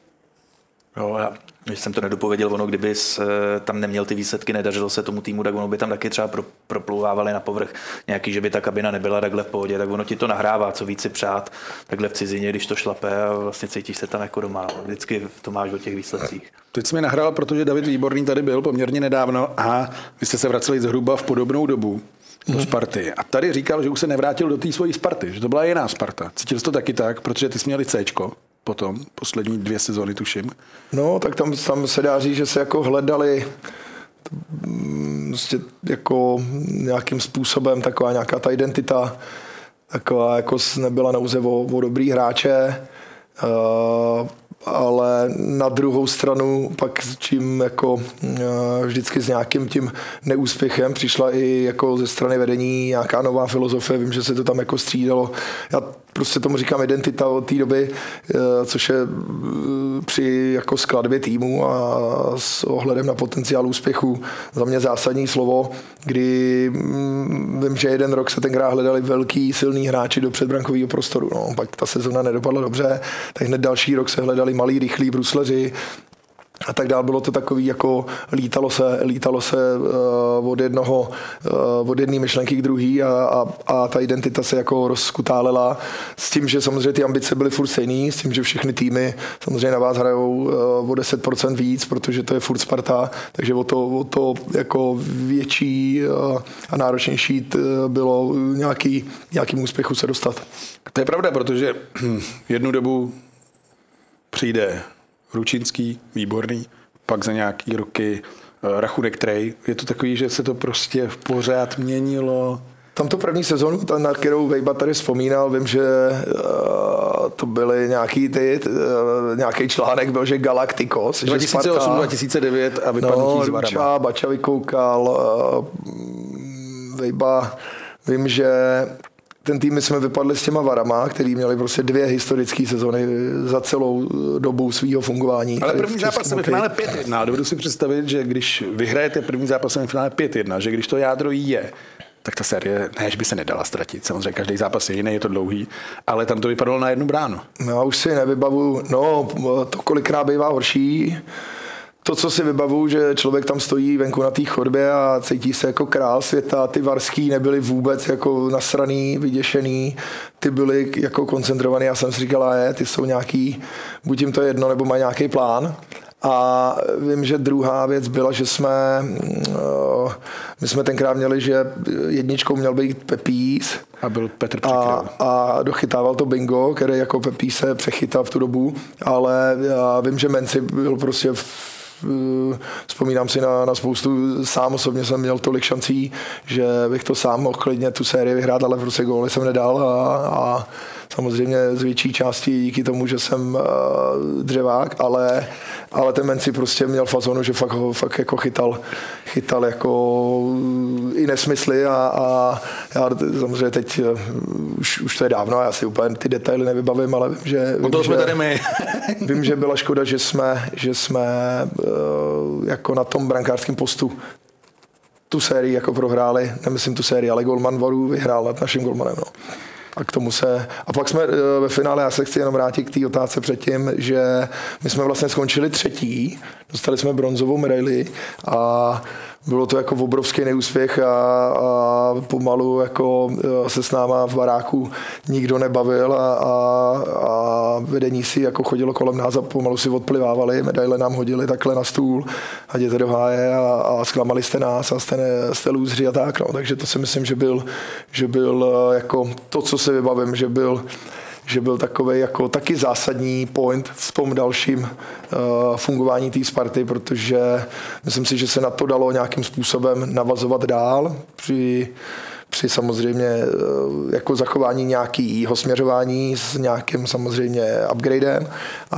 Jo, já, když jsem to nedopověděl, ono, kdyby tam neměl ty výsledky, nedařilo se tomu týmu, tak ono by tam taky třeba pro, proplouvávali na povrch nějaký, že by ta kabina nebyla takhle v pohodě, tak ono ti to nahrává, co víc si přát, takhle v cizině, když to šlape a vlastně cítíš se tam jako doma. Vždycky to máš o těch výsledcích. Teď jsi mi nahrál, protože David Výborný tady byl poměrně nedávno a vy jste se vraceli zhruba v podobnou dobu do Sparty. A tady říkal, že už se nevrátil do té svojí Sparty, že to byla jiná Sparta. Cítil jsi to taky tak, protože ty jsi měli Cčko potom, poslední dvě sezóny tuším. No, tak tam, tam se dá říct, že se jako hledali prostě jako nějakým způsobem taková nějaká ta identita, taková jako nebyla nouze o, o dobrý hráče, uh, ale na druhou stranu pak s čím jako vždycky s nějakým tím neúspěchem přišla i jako ze strany vedení nějaká nová filozofie, vím, že se to tam jako střídalo. Já prostě tomu říkám identita od té doby, což je při jako skladbě týmu a s ohledem na potenciál úspěchu za mě zásadní slovo, kdy vím, že jeden rok se tenkrát hledali velký, silný hráči do předbrankového prostoru. No, pak ta sezona nedopadla dobře, tak hned další rok se hledali malí, rychlí brusleři a tak dál. Bylo to takový, jako lítalo se, lítalo se uh, od jednoho, uh, od jedné myšlenky k druhý a, a, a ta identita se jako rozkutálela s tím, že samozřejmě ty ambice byly furt stejný, s tím, že všechny týmy samozřejmě na vás hrajou uh, o deset procent víc, protože to je furt Sparta, takže o to, o to jako větší uh, a náročnější t, bylo nějaký, nějakým úspěchu se dostat. To je pravda, protože jednu dobu přijde Ručinský, Výborný, pak za nějaký roky Rachunek Trej. Je to takový, že se to prostě pořád měnilo. Tam to první sezonu, na kterou Vejba tady vzpomínal, vím, že uh, to byly nějaký ty, uh, nějaký článek byl, že Galacticos. dva tisíce osm dva tisíce devět a vypadnutí no, s Varama. Bača, Bača vykoukal, uh, Vejba, vím, že ten tým jsme vypadli s těma Varama, který měli prostě dvě historické sezony za celou dobu svého fungování. Ale první zápas se ve finále pět jedna. Dovedu si představit, že když vyhrajete první zápas ve finále pět jedna, že když to jádro je, tak ta série, ne, že by se nedala ztratit. Samozřejmě každý zápas je jiný, je to dlouhý, ale tam to vypadalo na jednu bránu. No, já už si nevybavu, no, to kolikrát bývá horší. To, co si vybavu, že člověk tam stojí venku na té chodbě a cítí se jako král světa, ty varský nebyly vůbec jako nasraný, vyděšený, ty byly jako koncentrovaný, já jsem si říkal, je, ty jsou nějaký, buď jim to jedno, nebo mají nějaký plán. A vím, že druhá věc byla, že jsme, my jsme tenkrát měli, že jedničkou měl být Pepíz. A byl Petr a, a dochytával to bingo, který jako Pepíz se přechytal v tu dobu, ale já vím, že Menci byl prostě v, vzpomínám si na, na spoustu, sám osobně jsem měl tolik šancí, že bych to sám mohl klidně tu sérii vyhrát, ale prostě góly jsem nedal a, a samozřejmě z větší části díky tomu, že jsem dřevák, ale, ale ten Menci prostě měl fazonu, že fakt, fakt jako chytal, chytal jako i nesmysly a, a já samozřejmě teď už, už to je dávno, já si úplně ty detaily nevybavím, ale vím, že, vím, to jsme že, tady my. vím, že byla škoda, že jsme, že jsme jako na tom brankářském postu tu sérii jako prohráli, nemyslím tu sérii, ale golman Varů vyhrál nad naším golmanem. No. A k tomu se... A pak jsme ve finále, já se chci jenom vrátit k té otázce předtím, že my jsme vlastně skončili třetí, dostali jsme bronzovou medaili a bylo to jako obrovský neúspěch a, a pomalu jako se s náma v baráku nikdo nebavil a, a, a vedení si jako chodilo kolem nás a pomalu si odplivávali, medaile nám hodili takhle na stůl a jděte do háje a, a zklamali jste nás a jste, ne, jste lůzři a tak. No. Takže to si myslím, že byl, že byl jako to, co si vybavím, že byl že byl takový jako taky zásadní point v tom dalším uh, fungování té Sparty, protože myslím si, že se na to dalo nějakým způsobem navazovat dál při, při samozřejmě uh, jako zachování nějakého směřování s nějakým samozřejmě upgradem, a,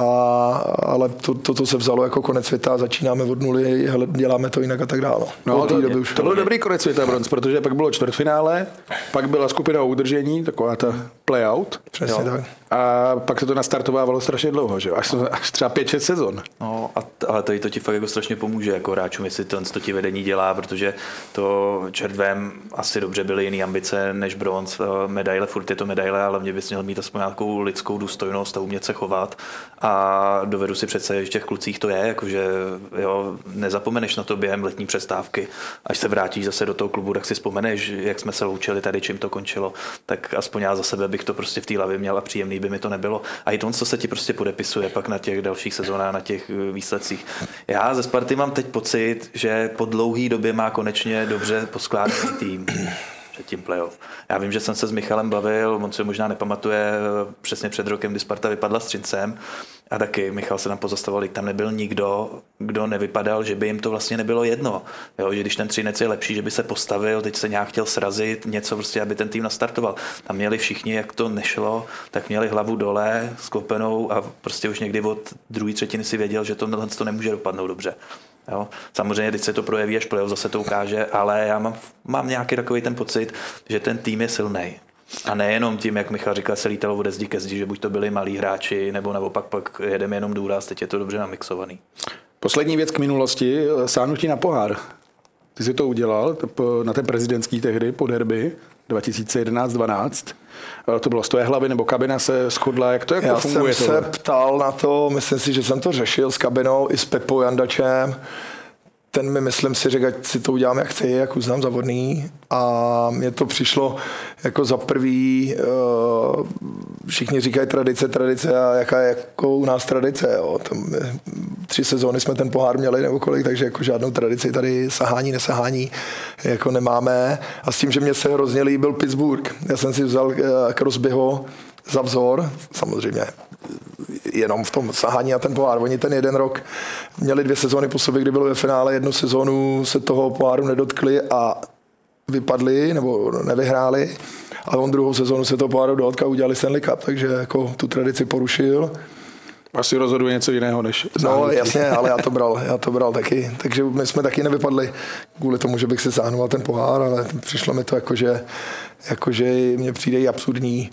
ale to, toto se vzalo jako konec světa, začínáme od nuly, hele, děláme to jinak a tak dále. No, to, to, to byl dobrý konec světa bronz, protože pak bylo čtvrtfinále, pak byla skupina o udržení, taková ta playout. Přesně tak. A pak se to nastartovávalo strašně dlouho, že? Až, až třeba pět šest sezon. No, a t- ale tady to ti fakt jako strašně pomůže jako hráčům, jestli to, to ti vedení dělá, protože to čertvem asi dobře byly jiné ambice než bronz. Medaile, furt je to medaile, ale mě bys měl mít aspoň nějakou lidskou důstojnost a umět se chovat. A dovedu si představit, že v těch klucích to je, jakože jo, nezapomeneš na to během letní přestávky. Až se vrátíš zase do toho klubu, tak si vzpomeneš, jak jsme se loučili tady, čím to končilo. Tak aspoň já za sebe bych to prostě v té hlavě měl a příjemný by mi to nebylo. A i to, co se ti prostě podepisuje pak na těch dalších sezónách, na těch výsledcích. Já ze Sparty mám teď pocit, že po dlouhé době má konečně dobře poskládaný tým před tím playoff. Já vím, že jsem se s Michalem bavil, on se možná nepamatuje přesně před rokem, kdy Sparta vypadla s Třincem. A taky Michal se tam pozastavoval, tam nebyl nikdo, kdo nevypadal, že by jim to vlastně nebylo jedno. Jo, že když ten Třinec je lepší, že by se postavil, teď se nějak chtěl srazit, něco prostě, aby ten tým nastartoval. Tam měli všichni, jak to nešlo, tak měli hlavu dole, sklopenou a prostě už někdy od druhé třetiny si věděl, že to, to nemůže dopadnout dobře. Jo. Samozřejmě teď se to projeví, až playoff zase to ukáže, ale já mám, mám nějaký takový ten pocit, že ten tým je silnej. A nejenom tím, jak Michal říkal, se lítalo ode zdi ke zdi, že buď to byli malí hráči, nebo naopak pak jedeme jenom důraz, teď je to dobře namixovaný. Poslední věc k minulosti, sáhnutí na pohár. Ty jsi to udělal na ten prezidentský tehdy po derby dva tisíce jedenáct dvanáct. To bylo z tvé hlavy, nebo kabina se shodla, jak to jako Já funguje? Já jsem tohle? se ptal na to, myslím si, že jsem to řešil s kabinou i s Pepou Jandačem. Ten mi, myslím si, řekl, ať si to udělám, jak chci, jak uznám za vhodný. A mně to přišlo jako za prvý, uh, všichni říkají tradice, tradice a jaká je jako u nás tradice. Jo. Tam, tři sezóny jsme ten pohár měli nebo kolik, takže jako žádnou tradici tady sahání, nesahání jako nemáme. A s tím, že mě se hrozně líbil Pittsburgh. Já jsem si vzal uh, Crosbyho za vzor, samozřejmě jenom v tom sahání a ten pohár. Oni ten jeden rok měli dvě sezóny po sobě, kdy byli ve finále, jednu sezónu se toho poháru nedotkli a vypadli nebo nevyhráli, a on druhou sezónu se toho poháru dotkli a udělali Stanley Cup, takže jako tu tradici porušil. Asi rozhoduje něco jiného než No jasně, ale já to bral, já to bral taky, takže my jsme taky nevypadli kvůli tomu, že bych si sáhnoval ten pohár, ale přišlo mi to jako, že, jako, že mně přijde i absurdní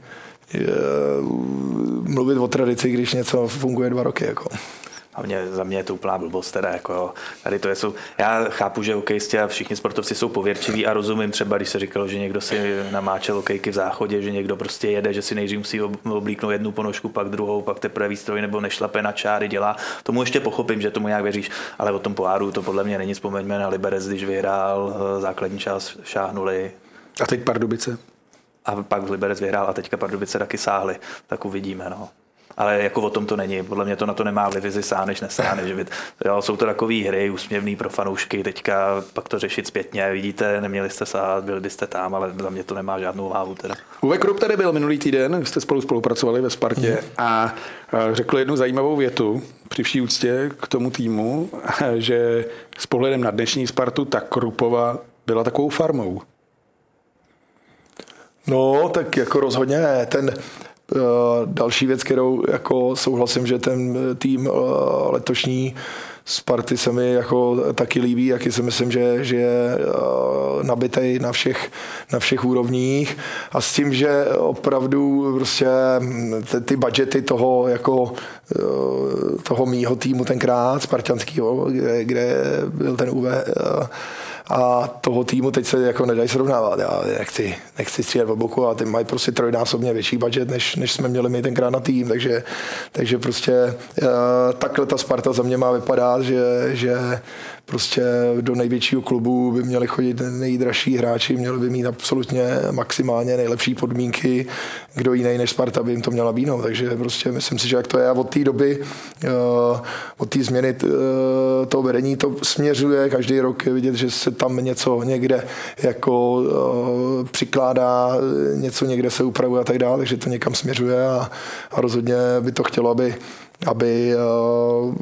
mluvit o tradici, když něco funguje dva roky. Jako. A mě, za mě je to úplná blbost, teda jako, tady to je, jsou, já chápu, že hokejisti a všichni sportovci jsou pověrčiví a rozumím třeba, když se říkalo, že někdo si namáčel hokejky v záchodě, že někdo prostě jede, že si nejdřív musí oblíknout jednu ponožku, pak druhou, pak teprve výstroj nebo nešlape na čáry, dělá. Tomu ještě pochopím, že tomu nějak věříš, ale o tom poháru to podle mě není. Vzpomeňme na Liberec, když vyhrál základní část, šáhnuli. A teď Pardubice. A pak Liberec vyhrál a teďka Pardubice taky sáhly, tak uvidíme, no. Ale jako o tom to není, podle mě to na to nemá vliv, jestli sáhneš, nesáhneš. Jo, jsou to takové hry, úsměvný pro fanoušky, teďka pak to řešit zpětně, vidíte, neměli jste sáhat, byli byste tam, ale za mě to nemá žádnou váhu teda. Uwe Krupp tady byl minulý týden, jste spolu spolupracovali ve Spartě mm. a řekl jednu zajímavou větu při vší úctě k tomu týmu, že s pohledem na dnešní Spartu ta Kruppova byla takovou farmou. No, tak jako rozhodně ten Další věc, kterou jako souhlasím, že ten tým letošní Sparty se mi jako taky líbí, jaký si myslím, že, že je nabitej na všech, na všech úrovních a s tím, že opravdu prostě ty, ty budžety toho jako toho mýho týmu tenkrát, spartanského, kde, kde byl ten U V a toho týmu teď se jako nedají srovnávat. Já nechci, nechci střílet po boku a ty mají prostě trojnásobně větší budget, než, než jsme měli my tenkrát na tým, takže, takže prostě uh, takhle ta Sparta za mě má vypadat, že, že prostě do největšího klubu by měli chodit nejdražší hráči, měli by mít absolutně maximálně nejlepší podmínky, kdo jiný než Sparta by jim to měla bínout, takže prostě myslím si, že jak to je a od té doby, uh, od té změny uh, toho vedení to směřuje, každý rok je vidět, že se tam něco někde jako uh, přikládá, něco někde se upravuje a tak dále, takže to někam směřuje a, a rozhodně by to chtělo, aby, aby uh,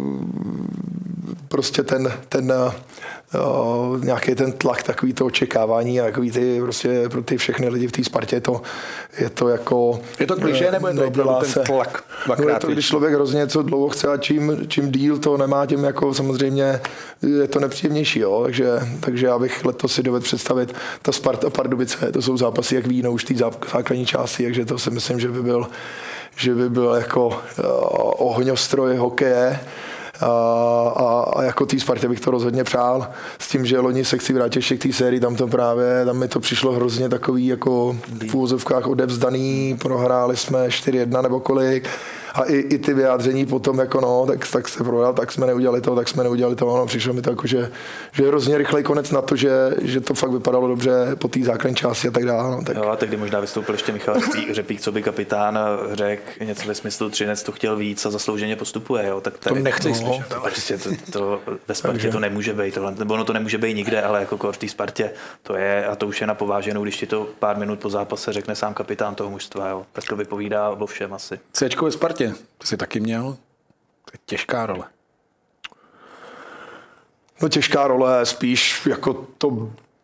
prostě ten, ten uh, nějaký ten tlak, takový to očekávání a takový ty prostě pro ty všechny lidi v té Spartě je to, je to jako... Je to klišé, nebo je to opravdu ten tlak? No je to, když člověk hrozně něco dlouho chce a čím, čím díl to nemá, tím jako samozřejmě je to nepříjemnější, jo? Takže, takže já bych letos si dovedl představit ta Sparta Pardubice, to jsou zápasy jak víno už té základní části, takže to si myslím, že by byl, že by byl jako uh, ohňostroj hokeje. A, a, a jako té Spartě bych to rozhodně přál s tím, že loni se chci vrátit ještě k té sérii, tam to právě, tam mi to přišlo hrozně takový jako v úvozovkách odevzdaný, prohráli jsme čtyři jedna nebo kolik a i, i ty vyjádření potom jako no, tak, tak se prohrál, tak jsme neudělali to, tak jsme neudělali to, no, přišlo mi to jako, že, že je hrozně rychlej konec na to, že, že to fakt vypadalo dobře po té základní části a tak dále. No, tak. Jo, a tehdy možná vystoupil ještě Michal Řepík, co by kapitán řekl něco ve smyslu Třinec to chtěl víc a zaslouženě postupuje, jo, tak tady, to nechci no, slyšet. To, prostě to, to, ve Spartě Takže. to nemůže být, tohle, nebo ono to nemůže být nikde, ale jako kor v té Spartě to je a to už je na pováženou, když ti to pár minut po zápase řekne sám kapitán toho mužstva, jo, tak to vypovídá o všem asi. Céčko ve Spartě, to si taky měl, to je těžká role. No těžká role, spíš jako to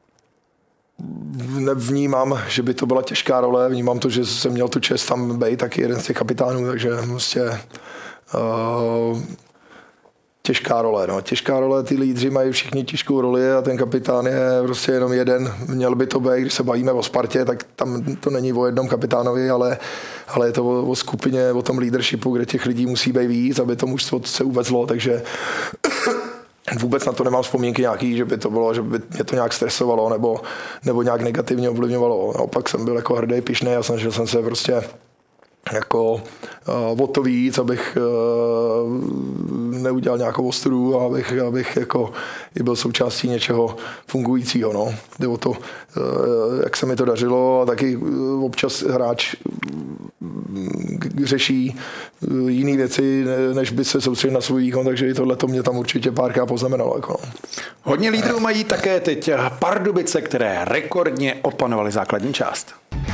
nevnímám, že by to byla těžká role, vnímám to, že jsem měl tu čest tam být taky jeden z těch kapitánů, takže prostě uh, těžká role, no. Těžká role, ty lídři mají všichni těžkou roli a ten kapitán je prostě jenom jeden. Měl by to být, když se bavíme o Spartě, tak tam to není o jednom kapitánovi, ale, ale je to o, o skupině, o tom leadershipu, kde těch lidí musí být víc, aby to mužstvo se uvezlo, takže vůbec na to nemám vzpomínky nějaký, že by to bylo, že by mě to nějak stresovalo nebo, nebo nějak negativně ovlivňovalo. Naopak jsem byl jako hrdý, pyšný a snažil jsem se prostě jako uh, o to víc, abych uh, neudělal nějakou ostudu a abych, abych jako i byl součástí něčeho fungujícího. No. Jde o to, uh, jak se mi to dařilo a taky uh, občas hráč uh, řeší uh, jiné věci, než by se soustředil na svůj výkon, takže i tohle to mě tam určitě párkrát poznamenalo. Jako, no. Hodně lídrů mají také teď Pardubice, které rekordně opanovaly základní část.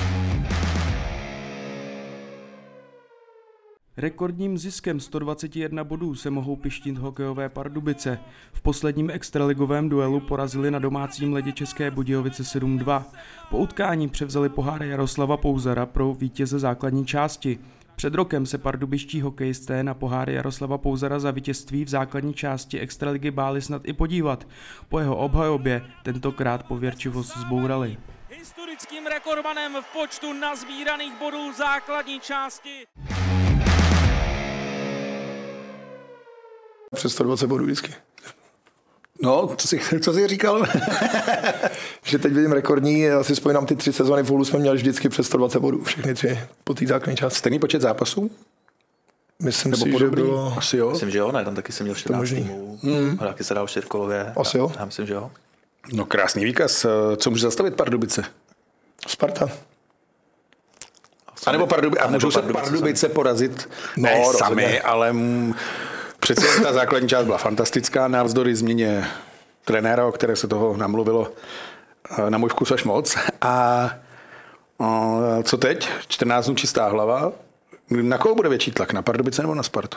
Rekordním ziskem sto dvacet jedna bodů se mohou pyšnit hokejové Pardubice. V posledním extraligovém duelu porazili na domácím ledě České Budějovice sedm dva. Po utkání převzali pohár Jaroslava Pouzara pro vítěze základní části. Před rokem se pardubičtí hokejisté na pohár Jaroslava Pouzara za vítězství v základní části extraligy báli snad i podívat. Po jeho obhajobě tentokrát pověrčivost zbourali. Historickým rekordmanem v počtu nazbíraných bodů základní části. Přes sto dvacet bodů vždycky. No, co jsi, co jsi říkal? Že teď vidím rekordní, já si vzpomínám ty tři sezóny fulu jsme měli vždycky přes sto dvacet bodů, všechny tři po té základní části. Stejný počet zápasů? Myslím Nebo si, podobný? že bylo... Asi jo. Myslím, že jo, ne, tam taky jsem měl čtrnáct týmů, hmm. taky se dal čtyřkolově. Asi jo. Já myslím, že jo. No krásný výkaz. Co může zastavit Pardubice? Sparta. A nebo Pardubice, a, a můžou Pardubice se Pardubice sami. porazit? No, ne rozhodně. sami, ale m, přece ta základní část byla fantastická, navzdory změně trenéra, o které se toho namluvilo na můj vkus až moc. A o, co teď? čtrnáct dnů čistá hlava. Na koho bude větší tlak? Na Pardubice nebo na Spartu?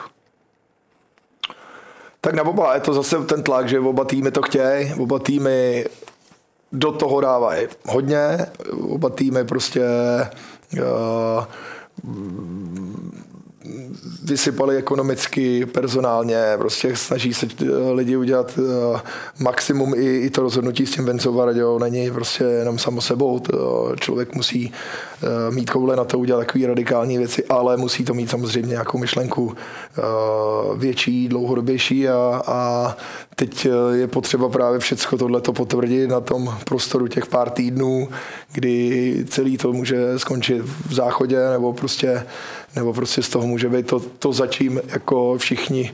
Tak na oba je to zase ten tlak, že oba týmy to chtějí, oba týmy do toho dávají hodně, oba týmy prostě uh, vysypali ekonomicky, personálně, prostě snaží se lidi udělat maximum i, i to rozhodnutí s tím Vencou Varaďou není prostě jenom samo sebou. Člověk musí mít koule na to udělat takové radikální věci, ale musí to mít samozřejmě nějakou myšlenku větší, dlouhodobější a, a teď je potřeba právě všecko tohleto potvrdit na tom prostoru těch pár týdnů, kdy celý to může skončit v záchodě nebo prostě, nebo prostě z toho může být to, to za čím jako všichni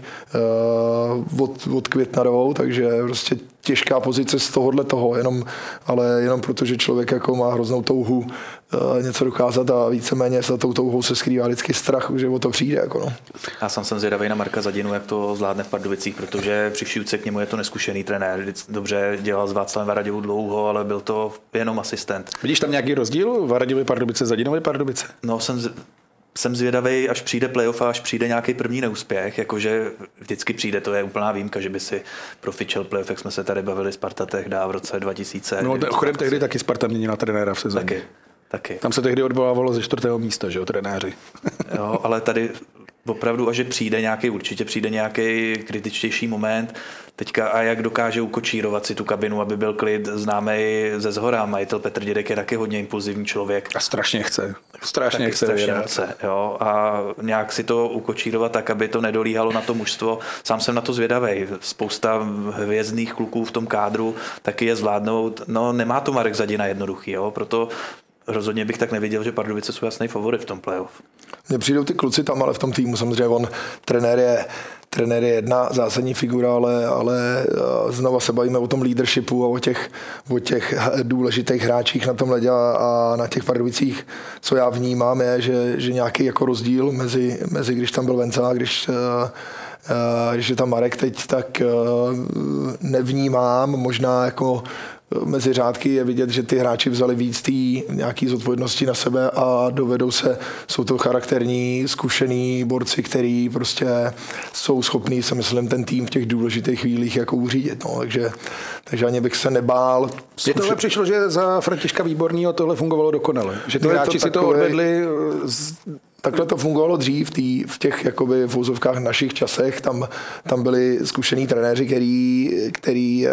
uh, od, od května jdou, takže prostě těžká pozice z tohohle toho, jenom, ale jenom proto, že člověk jako má hroznou touhu uh, něco dokázat a víceméně za tou touhou se skrývá vždycky strach, že o to přijde. Jako no. Já sám jsem zvědavý na Marka Zadinu, jak to zvládne v Pardubicích, protože při vší úctě k němu je to neskušený trenér. Dobře dělal s Václavem Varaďou dlouho, ale byl to jenom asistent. Vidíš tam nějaký rozdíl? Varaďovy Pardubice, Zadinovi Pardubice? No, jsem z... Jsem zvědavý, až přijde playoff a až přijde nějaký první neúspěch, jakože vždycky přijde, to je úplná výjimka, že by si profičel playoff, jak jsme se tady bavili, Sparta tehdy v roce dva tisíce. No, chodem tehdy taky Sparta měnila trenéra v sezóně. Taky, taky. Tam se tehdy odvolávalo ze čtvrtého místa, že jo, trenéři. Jo, ale tady opravdu, až přijde nějaký, určitě přijde nějaký kritičtější moment. Teďka a jak dokáže ukočírovat si tu kabinu, aby byl klid, známý ze zhora. Majitel Petr Dědek je taky hodně impulzivní člověk. A strašně chce. Strašně taky chce. Strašně chce, jo. A nějak si to ukočírovat tak, aby to nedolíhalo na to mužstvo. Sám jsem na to zvědavej. Spousta hvězdných kluků v tom kádru taky je zvládnout. No, nemá to Marek Zadina jednoduchý, jo. Proto rozhodně bych tak neviděl, že Pardubice jsou jasný favorit v tom playoff. Mně přijdou ty kluci tam, ale v tom týmu samozřejmě on, trenér je, trenér je jedna zásadní figura, ale, ale znova se bavíme o tom leadershipu a o těch, o těch důležitých hráčích na tom ledě a na těch Pardubicích, co já vnímám, je, že, že nějaký jako rozdíl mezi, mezi když tam byl Venca a když když je tam Marek teď, tak nevnímám, možná jako mezi řádky je vidět, že ty hráči vzali víc té nějaký zodpovědnosti na sebe a dovedou se, jsou to charakterní, zkušený borci, který prostě jsou schopní, si myslím, ten tým v těch důležitých chvílích jako uřídit. No. Takže, takže ani bych se nebál. Mně tohle přišlo, že za Františka Výborného tohle fungovalo dokonale. Že ty no hráči to si to takovej... odvedli z... Takhle to fungovalo dřív tý, v těch jakoby v úzovkách našich časech. Tam, tam byli zkušení trenéři, který, který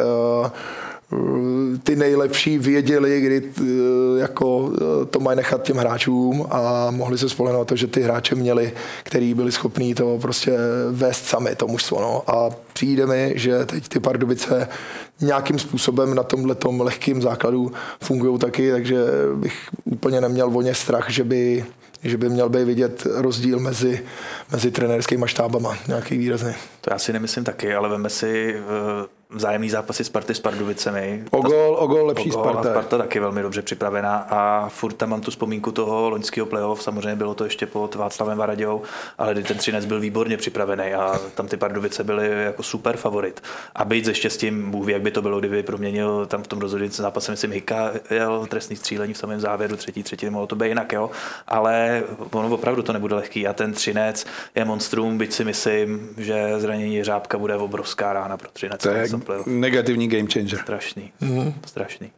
uh, ty nejlepší věděli, kdy uh, jako, uh, to mají nechat těm hráčům a mohli se spolehnout na to, že ty hráče měli, který byli schopní to prostě vést sami, to mužstvo. No. A přijde mi, že teď ty Pardubice nějakým způsobem na tomhletom lehkým základu fungují taky, takže bych úplně neměl o ně strach, že by že by měl být vidět rozdíl mezi, mezi trenérskými štábama, nějaký výrazný. To já si nemyslím taky, ale veme si vzájemný zápasy Sparty s Pardubicemi. O gól, o gól lepší o gól Sparta. A Sparta taky velmi dobře připravená a furt tam mám tu vzpomínku toho loňského playoff, samozřejmě bylo to ještě pod Václavem Varaďou, ale ten Třinec byl výborně připravený a tam ty Pardubice byly jako super favorit. A být se štěstím, Bůh ví, jak by to bylo, kdyby proměnil tam v tom rozhodujícím zápase, myslím, Hika jel trestný střílení v samém závěru, třetí třetiny, mohlo to být jinak, jo. Ale ono opravdu to nebude lehký a ten Třinec je monstrum, byť si myslím, že zranění Jeřábka bude obrovská rána pro Třinec. To je negativní game changer. Strašný, mm-hmm. strašný.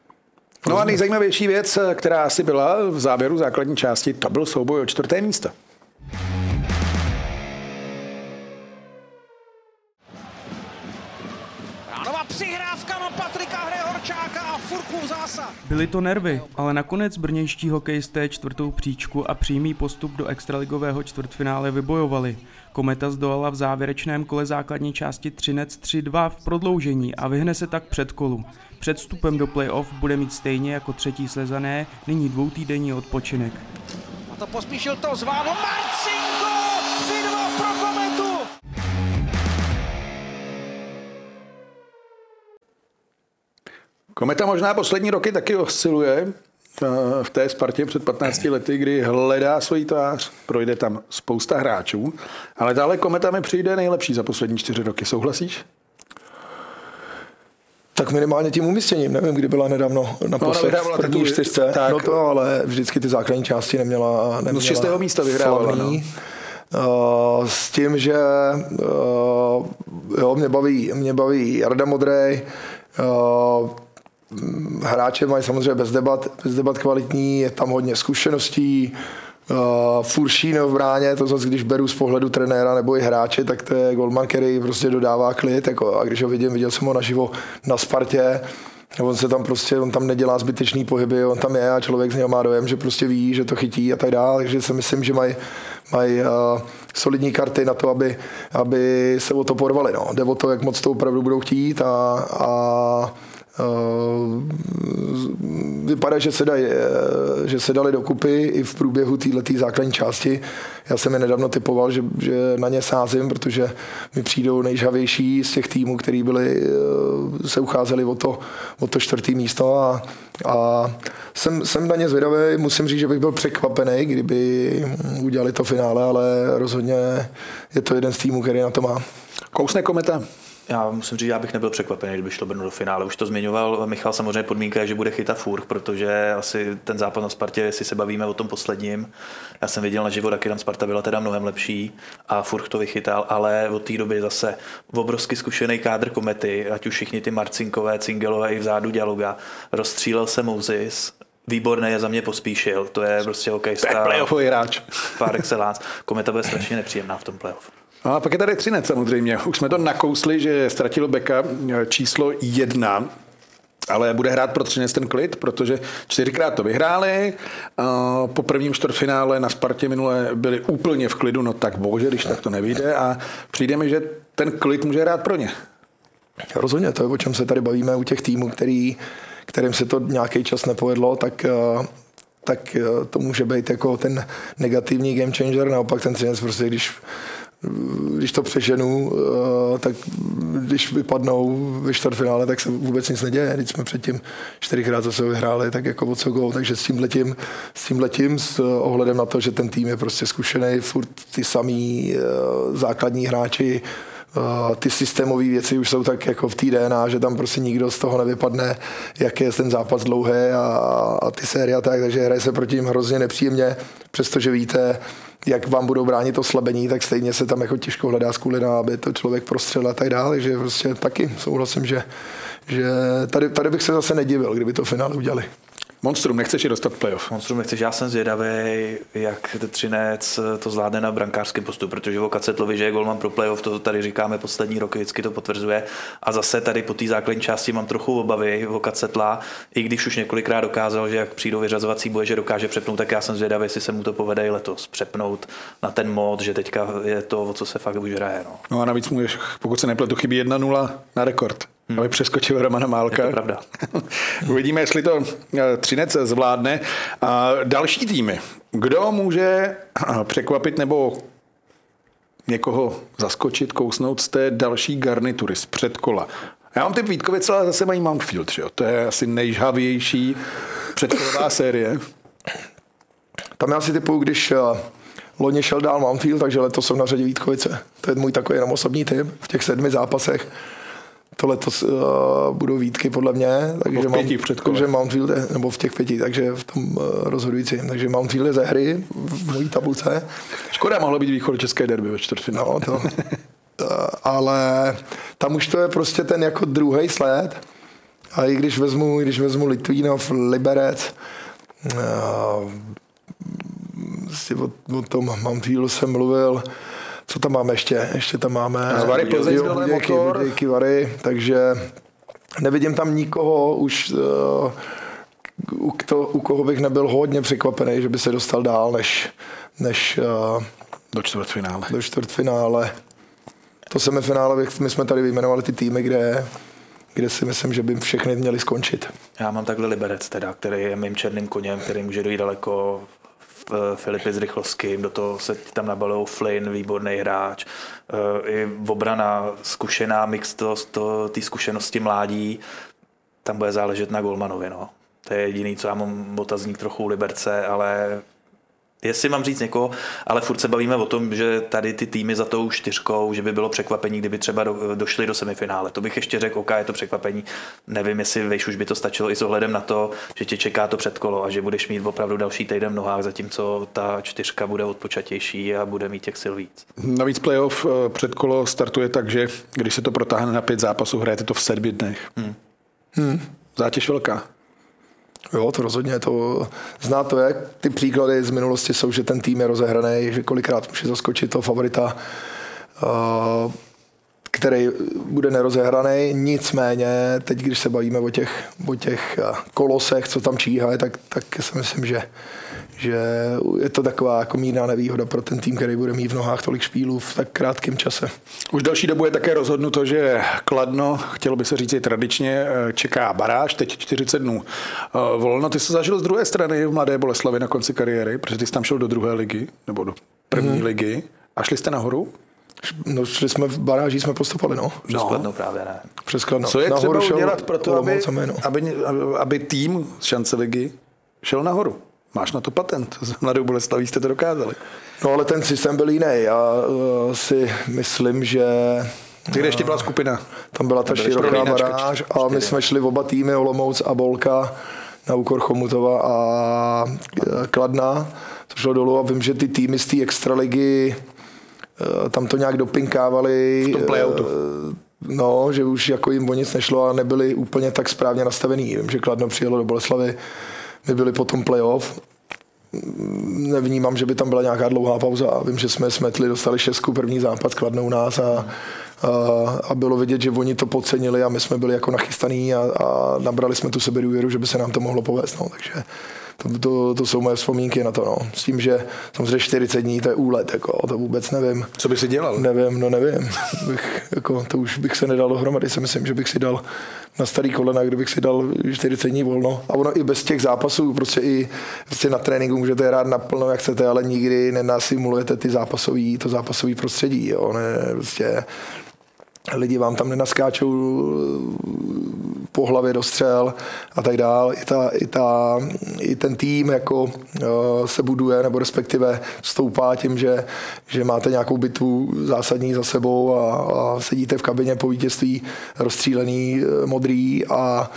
No a nejzajímavější věc, která asi byla v závěru základní části, to byl souboj o čtvrté místo. Ránová přihrávka na Patrika Hrehorčáka a Furkův zásah. Byly to nervy, ale nakonec brněnští hokejisté čtvrtou příčku a přímý postup do extraligového čtvrtfinále vybojovali. Kometa zdolala v závěrečném kole základní části Třinec tři dva v prodloužení a vyhne se tak před kolu. Před vstupem do playoff bude mít stejně jako třetí Slezané nyní dvoutýdenní odpočinek. A to Pospíšil to zvládl Marcinko! tři dva pro Kometu! Kometa možná poslední roky taky osciluje v té Spartě před patnácti lety, kdy hledá svoji tvář, projde tam spousta hráčů, ale tahle Kometa mi přijde nejlepší za poslední čtyři roky. Souhlasíš? Tak minimálně tím umístěním, nevím, kdy byla nedávno naposled no, v první čtyřce, tak, no to, ale vždycky ty základní části neměla, neměla no z šestého místa vyhrávala. No. Uh, s tím, že uh, jo, mě baví, mě baví Jarda Modrej, uh, hráče mají samozřejmě bez debat, bez debat kvalitní, je tam hodně zkušeností, Uh, Furšín v bráně, to zase když beru z pohledu trenéra nebo i hráče, tak to je golman, který prostě dodává klid. Jako, a když ho vidím, viděl jsem ho naživo na Spartě, on se tam prostě, on tam nedělá zbytečný pohyby, on tam je a člověk z něho má dojem, že prostě ví, že to chytí a tak dále. Takže si myslím, že mají mají uh, solidní karty na to, aby, aby se o to porvali. No. Jde o to, jak moc to opravdu budou chtít a, a Uh, vypadá, že se, daj, že se dali dokupy i v průběhu této základní části. Já jsem je nedávno typoval, že, že na ně sázím, protože mi přijdou nejžhavější z těch týmů, který byli, se ucházeli o to, o to čtvrtý místo a, a jsem, jsem na ně zvědavý. Musím říct, že bych byl překvapený, kdyby udělali to finále, ale rozhodně je to jeden z týmů, který na to má. Kousne kometa. Já musím říct, já bych nebyl překvapený, kdyby šlo Brno do finále. Už to zmiňoval Michal, samozřejmě podmínka je, že bude chytat Furch, protože asi ten zápas na Spartě, jestli se bavíme o tom posledním, já jsem viděl na živo, taky tam Sparta byla teda mnohem lepší a Furch to vychytal, ale od té doby zase obrovsky zkušený kádr Komety, ať už všichni ty Marcinkové, Cingelové i vzadu Dialoga, rozstřílel se Moses, výborný je za mě Pospíšil, to je prostě hokejista. Playoffový hráč. Par excellence. Kometa bude strašně nepříjemná v tom playoff. A pak je tady Třinec samozřejmě. Už jsme to nakousli, že ztratil beka číslo jedna, ale bude hrát pro Třinec ten klid, protože čtyřikrát to vyhráli. Po prvním čtvrtfinále na Spartě minule byli úplně v klidu, no tak bože, když tak to nevyjde a přijde mi, že ten klid může hrát pro ně. Rozhodně, to je, o čem se tady bavíme u těch týmů, který, kterým se to nějaký čas nepovedlo, tak tak to může být jako ten negativní game changer, naopak ten Třinec prostě, když když to přeženu, tak když vypadnou ve čtvrtfinále, tak se vůbec nic neděje. Když jsme předtím čtyřikrát zase vyhráli, tak jako od go. Takže s tímhletím, s tímhletím, s ohledem na to, že ten tým je prostě zkušený, furt ty samý základní hráči, ty systémové věci už jsou tak jako v té D N A, že tam prostě nikdo z toho nevypadne, jak je ten zápas dlouhý a, a ty série a tak, takže hraje se proti jim hrozně nepříjemně, přestože víte, jak vám budou bránit oslabení, tak stejně se tam jako těžko hledá skulina, aby to člověk prostřel a tak dále, takže prostě taky souhlasím, že, že tady, tady bych se zase nedivil, kdyby to finále udělali. Monstrum, nechceš je dostat playoff? Monstrum nechceš, já jsem zvědavý, jak Třinec to zvládne na brankářském postupu, protože o Kacetlovi, že je golman pro playoff, to tady říkáme poslední roky, vždycky to potvrzuje. A zase tady po té základní části mám trochu obavy o Kacetla, i když už několikrát dokázal, že jak přijdou vyřazovací boje, že dokáže přepnout, tak já jsem zvědavý, jestli se mu to povede i letos přepnout na ten mod, že teďka je to, o co se fakt už hraje. No, no a navíc mu, pokud se nepletu, chybí jedna nula na rekord. Hmm. Aby přeskočil Romana Málka. Je to pravda. Uvidíme, jestli to Třinec zvládne. A další týmy. Kdo může překvapit nebo někoho zaskočit, kousnout z té další garnitury, z předkola? Já mám typ Vítkovice, ale zase mají Mountfield. Že jo? To je asi nejžhavější předkolová série. Tam já si typuju, když loni šel dál Mountfield, takže letos jsou na řadě Vítkovice. To je můj takový jenom osobní typ v těch sedmi zápasech. To letos uh, budou Vítky podle mě, takže, v pěti, Mount, takže Mountfield je, nebo v těch pěti, takže v tom uh, rozhodujícím. Takže Mountfield je ze hry v mojí tabulce. Škoda, mohlo být východočeské derby ve čtvrtfinále. No, to, uh, ale tam už to je prostě ten jako druhý sled. A i když vezmu, když vezmu Litvínov, Liberec, uh, o, o tom Mountfieldu jsem mluvil. Co tam máme ještě? Ještě tam máme Vary, Plzeň, Budějky, Budějky, Vary, takže nevidím tam nikoho už, uh, u, to, u koho bych nebyl hodně překvapený, že by se dostal dál než, než uh, do čtvrtfinále. Do čtvrtfinále. To semifinále, my jsme tady vyjmenovali ty týmy, kde, kde si myslím, že by všechny měli skončit. Já mám takhle Liberec teda, který je mým černým koněm, který může dojít daleko. Filipy s Rychlovským, do toho se tam nabalil Flynn, výborný hráč, i obrana zkušená, mix té to, to, zkušenosti mládí, tam bude záležet na golmanovi. No. To je jediný, co já mám otazník trochu u Liberce, ale jestli mám říct někoho, ale furt se bavíme o tom, že tady ty týmy za tou čtyřkou, že by bylo překvapení, kdyby třeba do, došli do semifinále. To bych ještě řekl, ok, je to překvapení. Nevím, jestli víš, už by to stačilo i s ohledem na to, že tě čeká to předkolo a že budeš mít opravdu další týden v nohách, zatímco ta čtyřka bude odpočatější a bude mít těch sil víc. Navíc playoff předkolo startuje tak, že když se to protáhne na pět zápasů, hrajete to v sedmi dnech. Hmm. Hmm. Zátěž velká. Jo, to rozhodně, to zná to, jak ty příklady z minulosti jsou, že ten tým je rozehraný, že kolikrát může zaskočit toho favorita, uh, který bude nerozehraný, nicméně teď, když se bavíme o těch, o těch kolosech, co tam číhají, tak, tak si myslím, že, že je to taková jako mírná nevýhoda pro ten tým, který bude mít v nohách tolik špílů v tak krátkém čase. Už další dobu je také rozhodnuto, že Kladno, chtělo by se říct i tradičně, čeká baráž, teď čtyřicet dnů volno. Ty jsi zažil z druhé strany v Mladé Boleslavi na konci kariéry, protože ty jsi tam šel do druhé ligy, nebo do první hmm. ligy a šli jste nahoru? No, šli jsme v baráži, jsme postupovali, no. Přes Kladno právě ne. Přes Kladno. Co je nahoru třeba udělat pro to, aby, no. aby, aby tým z šance ligy šel nahoru? Máš na to patent. S Mladou Boleslaví jste to dokázali. No, ale ten systém byl jiný. Já uh, si myslím, že... Kde ještě byla skupina? Tam byla ta široká baráž a my jsme šli oba týmy, Olomouc a Bolka, na úkor Chomutova a Kladna. To šlo dolů a vím, že ty týmy z té extraligy tam to nějak dopinkávali. V tom playoutu. No, že už jako jim o nic nešlo a nebyli úplně tak správně nastavený. Vím, že Kladno přijelo do Boleslavy, my byli potom playoff. Nevnímám, že by tam byla nějaká dlouhá pauza. Vím, že jsme smetli, dostali šestku, první zápas Kladno u nás a, a, a bylo vidět, že oni to podcenili a my jsme byli jako nachystaný a, a nabrali jsme tu sebedůvěru, že by se nám to mohlo povést. No, takže To, to, to jsou moje vzpomínky na to, no. S tím, že samozřejmě čtyřicet dní, to je úlet, jako, to vůbec nevím. Co by si dělal? Nevím, no nevím. Bych, jako, to už bych se nedal dohromady, si myslím, že bych si dal na starý kolena, kdybych si dal čtyřicet dní volno. A ono i bez těch zápasů, prostě i prostě na tréninku můžete hrát naplno, jak chcete, ale nikdy nenasimulujete ty zápasový, to zápasový prostředí, jo. Ne, prostě lidi vám tam nenaskáčou po hlavě do střel a tak dál. I, ta, i, ta, i ten tým jako uh, se buduje, nebo respektive stoupá tím, že, že máte nějakou bitvu zásadní za sebou a, a sedíte v kabině po vítězství rozstřílený, modrý a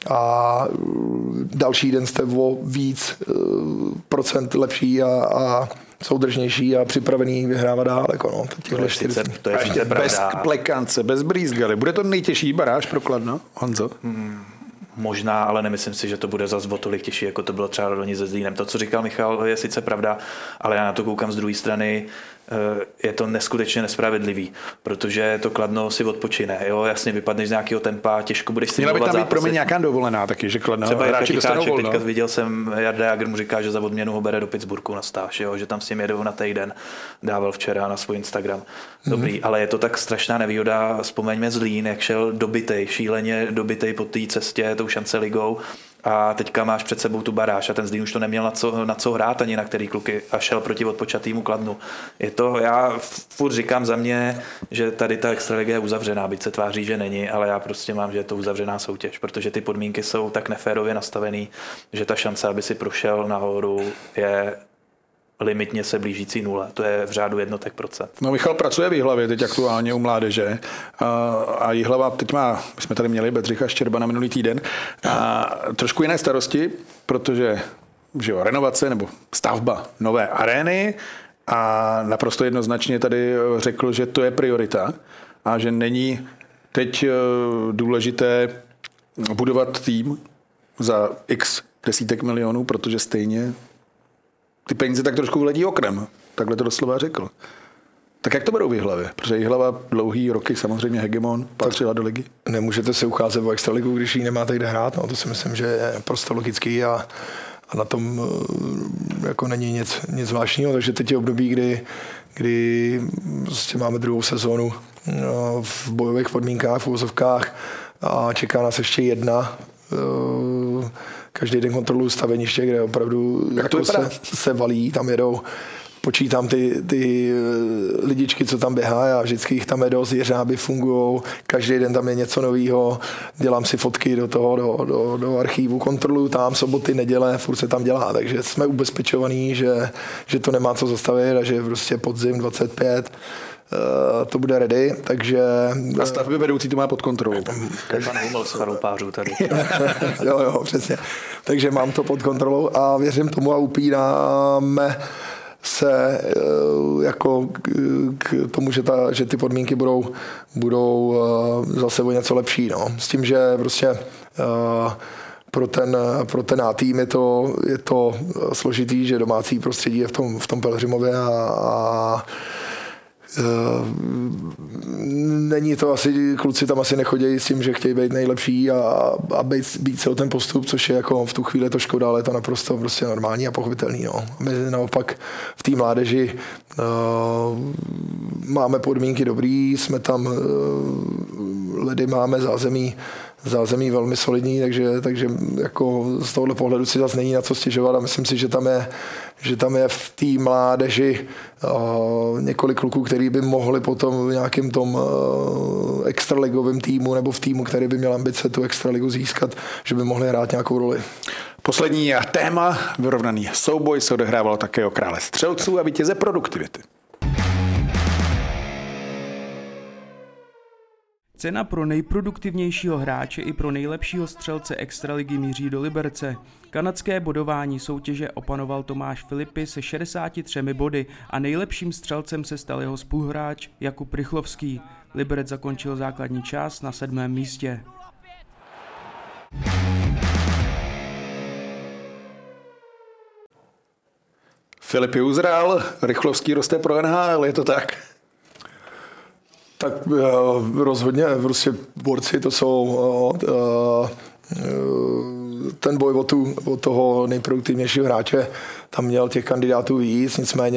a další den jste o víc procent lepší a, a soudržnější a připravený vyhrávat dál. Jako no, to je čtyřicet, to je ještě bez plekance, bez brýzgaly. Bude to nejtěžší baráž pro Kladno, Honzo? Hmm. Možná, ale nemyslím si, že to bude zase o tolik těžší, jako to bylo třeba Loni se Zlínem. To, co říkal Michal, je sice pravda, ale já na to koukám z druhé strany, je to neskutečně nespravedlivý, protože to Kladno si odpočine. Jo? Jasně, vypadneš z nějakého tempa, těžko budeš si měla by tam být pro mě nějaká dovolená taky, že Kladno třeba hráči dostanou volno. Teďka viděl jsem, Jarda Jágr mu říká, že za odměnu ho bere do Pittsburghu na stáž, jo? Že tam s tím jedou na týden, dával včera na svůj Instagram. Dobrý, mm-hmm. ale je to tak strašná nevýhoda. Vzpomeňme Zlín, jak šel dobitej, šíleně dobitej po té cestě, tou šance ligou. A teďka máš před sebou tu baráž a ten Zlín už to neměl na co, na co hrát ani na který kluky a šel proti odpočatýmu Kladnu. Je to, já furt říkám za mě, že tady ta extraliga je uzavřená, byť se tváří, že není, ale já prostě mám, že je to uzavřená soutěž, protože ty podmínky jsou tak neférově nastavený, že ta šance, aby si prošel nahoru, je limitně se blížící nule. To je v řádu jednotek procent. No, Michal pracuje v Jihlavě teď aktuálně u mládeže a, a Jihlava teď má, my jsme tady měli Bedřicha Štěrbana minulý týden, a trošku jiné starosti, protože že jo, renovace nebo stavba nové arény a naprosto jednoznačně tady řekl, že to je priorita a že není teď důležité budovat tým za x desítek milionů, protože stejně ty peníze tak trošku vledí oknem. Takhle to doslova řekl. Tak jak to berou v Jihlavě? Protože Jihlava dlouhý roky samozřejmě hegemon patřila do ligy. Nemůžete se ucházet o extraligu, když ji nemáte kde hrát. No, to si myslím, že je prostě logický a, a na tom jako není nic, nic zvláštního. Takže teď je období, kdy, kdy prostě máme druhou sezónu no, v bojových podmínkách, v uvozovkách a čeká nás ještě jedna. Každý den kontroluji staveniště, kde opravdu jako se, se valí, tam jedou, počítám ty, ty lidičky, co tam běhá, já vždycky jich tam je dost, jeřáby fungujou, každý den tam je něco novýho, dělám si fotky do toho, do, do, do archívu, kontroluju tam soboty, neděle, furt se tam dělá, takže jsme ubezpečovaní, že, že to nemá co zastavit a že prostě podzim dvacet pět to bude ready, takže... A stavby vedoucí to má pod kontrolou. Pan Huml s chalupářů tady. jo, jo, přesně. Takže mám to pod kontrolou a věřím tomu a upíráme se jako k tomu, že, ta, že ty podmínky budou, budou zase o něco lepší. No. S tím, že prostě pro ten, pro ten A tým je to, je to složitý, že domácí prostředí je v tom, v tom Pelhřimově a, a není to asi, kluci tam asi nechodějí s tím, že chtějí být nejlepší a, a být, být se o ten postup, což je jako v tu chvíli to škoda, ale je to naprosto prostě normální a pochopitelný. No. My naopak v té mládeži uh, máme podmínky dobrý, jsme tam, uh, ledy máme zázemí, zázemí velmi solidní, takže, takže jako z tohohle pohledu si zase není na co stěžovat a myslím si, že tam je, že tam je v té mládeži uh, několik kluků, který by mohli potom v nějakém tom uh, extraligovém týmu nebo v týmu, který by měl ambice tu extraligu získat, že by mohli hrát nějakou roli. Poslední téma, vyrovnaný souboj, se odehrával také o krále střelců a vítěze produktivity. Cena pro nejproduktivnějšího hráče i pro nejlepšího střelce extraligy míří do Liberce. Kanadské bodování soutěže opanoval Tomáš Filipy se šedesáti třemi body a nejlepším střelcem se stal jeho spoluhráč Jakub Rychlovský. Liberec zakončil základní část na sedmém místě. Filipy uzrál, Rychlovský roste pro N H L, je to tak? Tak rozhodně, prostě borci to jsou uh, ten boj o, tu, o toho nejproduktivnějšího hráče, tam měl těch kandidátů víc, nicméně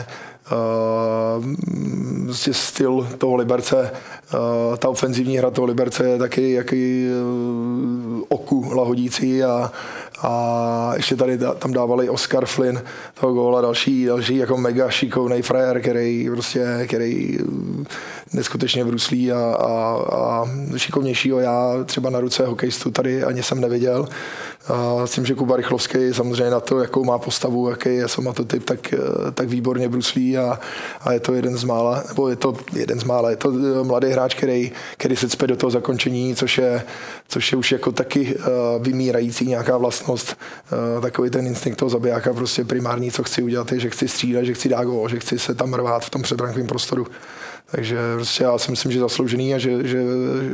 uh, prostě styl toho Liberce, uh, ta ofenzivní hra toho Liberce je taky jaký uh, oku lahodící a a ještě tady tam dávali Oscar Flynn toho góla, další, další jako mega šikovnej frajer, který prostě, který neskutečně bruslí a, a, a šikovnějšího já třeba na ruce hokejistu tady ani jsem neviděl. A s tím, že Kuba Rychlovský samozřejmě na to, jakou má postavu, jaký je somatotyp, tak, tak výborně bruslí a, a je to jeden z mála, nebo je to jeden z mála, je to mladý hráč, který, který se cpe do toho zakončení, což je, což je už jako taky uh, vymírající nějaká vlastnost, uh, takový ten instinkt toho zabijáka, prostě primární, co chci udělat, je, že chci střílet, že chci dát gól, že chci se tam rvát v tom předrankovém prostoru. Takže prostě já si myslím, že zasloužený a že, že,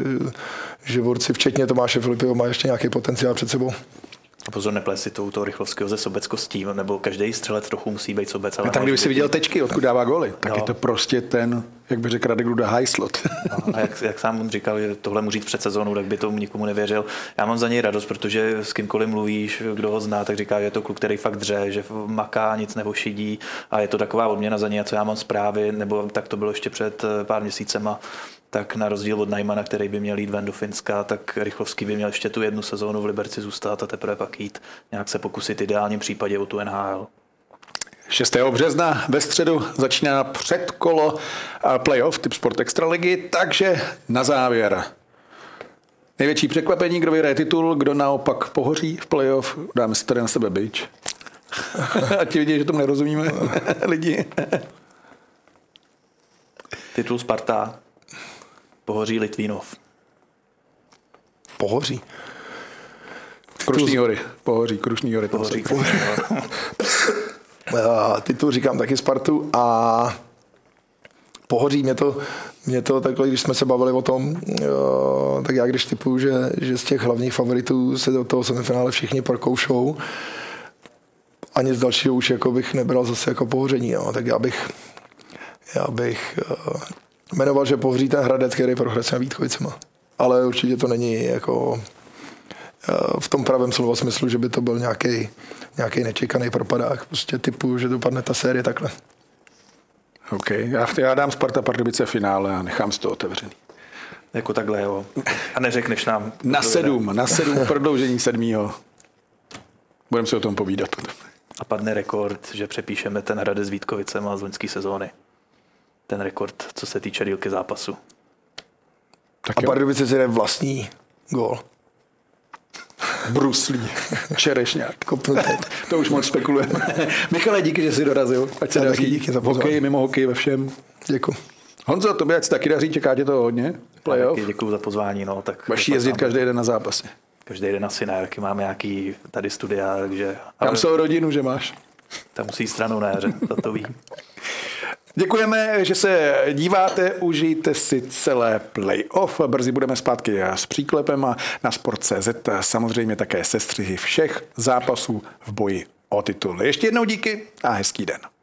že borci, včetně Tomáše Filipyho, má ještě nějaký potenciál před sebou. A pozor, neples si to u toho Rychlovského ze sobeckostí, nebo každý střelec trochu musí být sobec. Ale a tak kdyby si viděl tečky, odkud dává góly, tak no. Je to prostě ten, jak by řekl Radek Ruda, high slot. No, a jak, jak sám on říkal, že tohle mu říct před sezónou, tak by tomu nikomu nevěřil. Já mám za něj radost, protože s kýmkoliv mluvíš, kdo ho zná, tak říká, že je to kluk, který fakt dře, že maká, nic nevošidí a je to taková odměna za něj, co já mám zprávy, nebo tak to bylo ještě před pár měsícema. Tak na rozdíl od Najmana, který by měl jít ven do Finska, tak Rychlovský by měl ještě tu jednu sezónu v Liberci zůstat a teprve pak jít nějak se pokusit v ideálním případě o tu N H L. šestého března ve středu začíná předkolo playoff typ Sport Extraligy, takže na závěr. Největší překvapení, kdo vyhraje titul, kdo naopak pohoří v playoff, dáme si tady na sebe bič. A ti vidí, že tomu nerozumíme lidi. Titul Sparta. Pohoří Litvínov. Pohoří. Krušný hory. Pohoří, Krušný hory. Pohoří. Titul říkám taky Spartu a Pohoří mě to, mě to takhle, když jsme se bavili o tom, tak já když typuju, že, že z těch hlavních favoritů se do toho semifinále všichni prokoušou a nic dalšího už jako bych nebral zase jako Pohoření. Jo. Tak já bych, já bych jmenoval, že Pohoří ten Hradec, který prohraje s Vítkovicema. Ale určitě to není jako v tom pravém slova smyslu, že by to byl nějaký, nějaký nečekaný propadák. Prostě typu, že dopadne ta série takhle. OK, já, já dám Sparta Pardubice finále a nechám si to otevřený. Jako takhle, jo. A neřekneš nám. Na sedm, na sedm prodloužení sedmýho. Budeme si o tom povídat. A padne rekord, že přepíšeme ten Hradec s Vítkovicema z loňské sezóny. Ten rekord, co se týče dílky zápasu. Tak a Pardubice si jde vlastní gól. Bruslí, Čerešňák. Kopnuté. To už moc spekulujeme. Michale, díky, že jsi dorazil. Ať se daří. Díky za pozvání. Hokej, mimo hokej, ve všem. Děkuji. Honzo, tobě ať se taky daří, čeká tě to hodně? Playoff. Děkuji za pozvání. No, tak Vaši jezdit každý den na zápasy. Každý den asi ne, taky máme nějaký tady studia, takže... Tam jsou rodinu, že máš? Tam musí stranou na jaře, to to ví. Děkujeme, že se díváte, užijte si celé playoff. Brzy budeme zpátky s příklepem a na sport tečka cé zet samozřejmě také sestřihy všech zápasů v boji o titul. Ještě jednou díky a hezký den.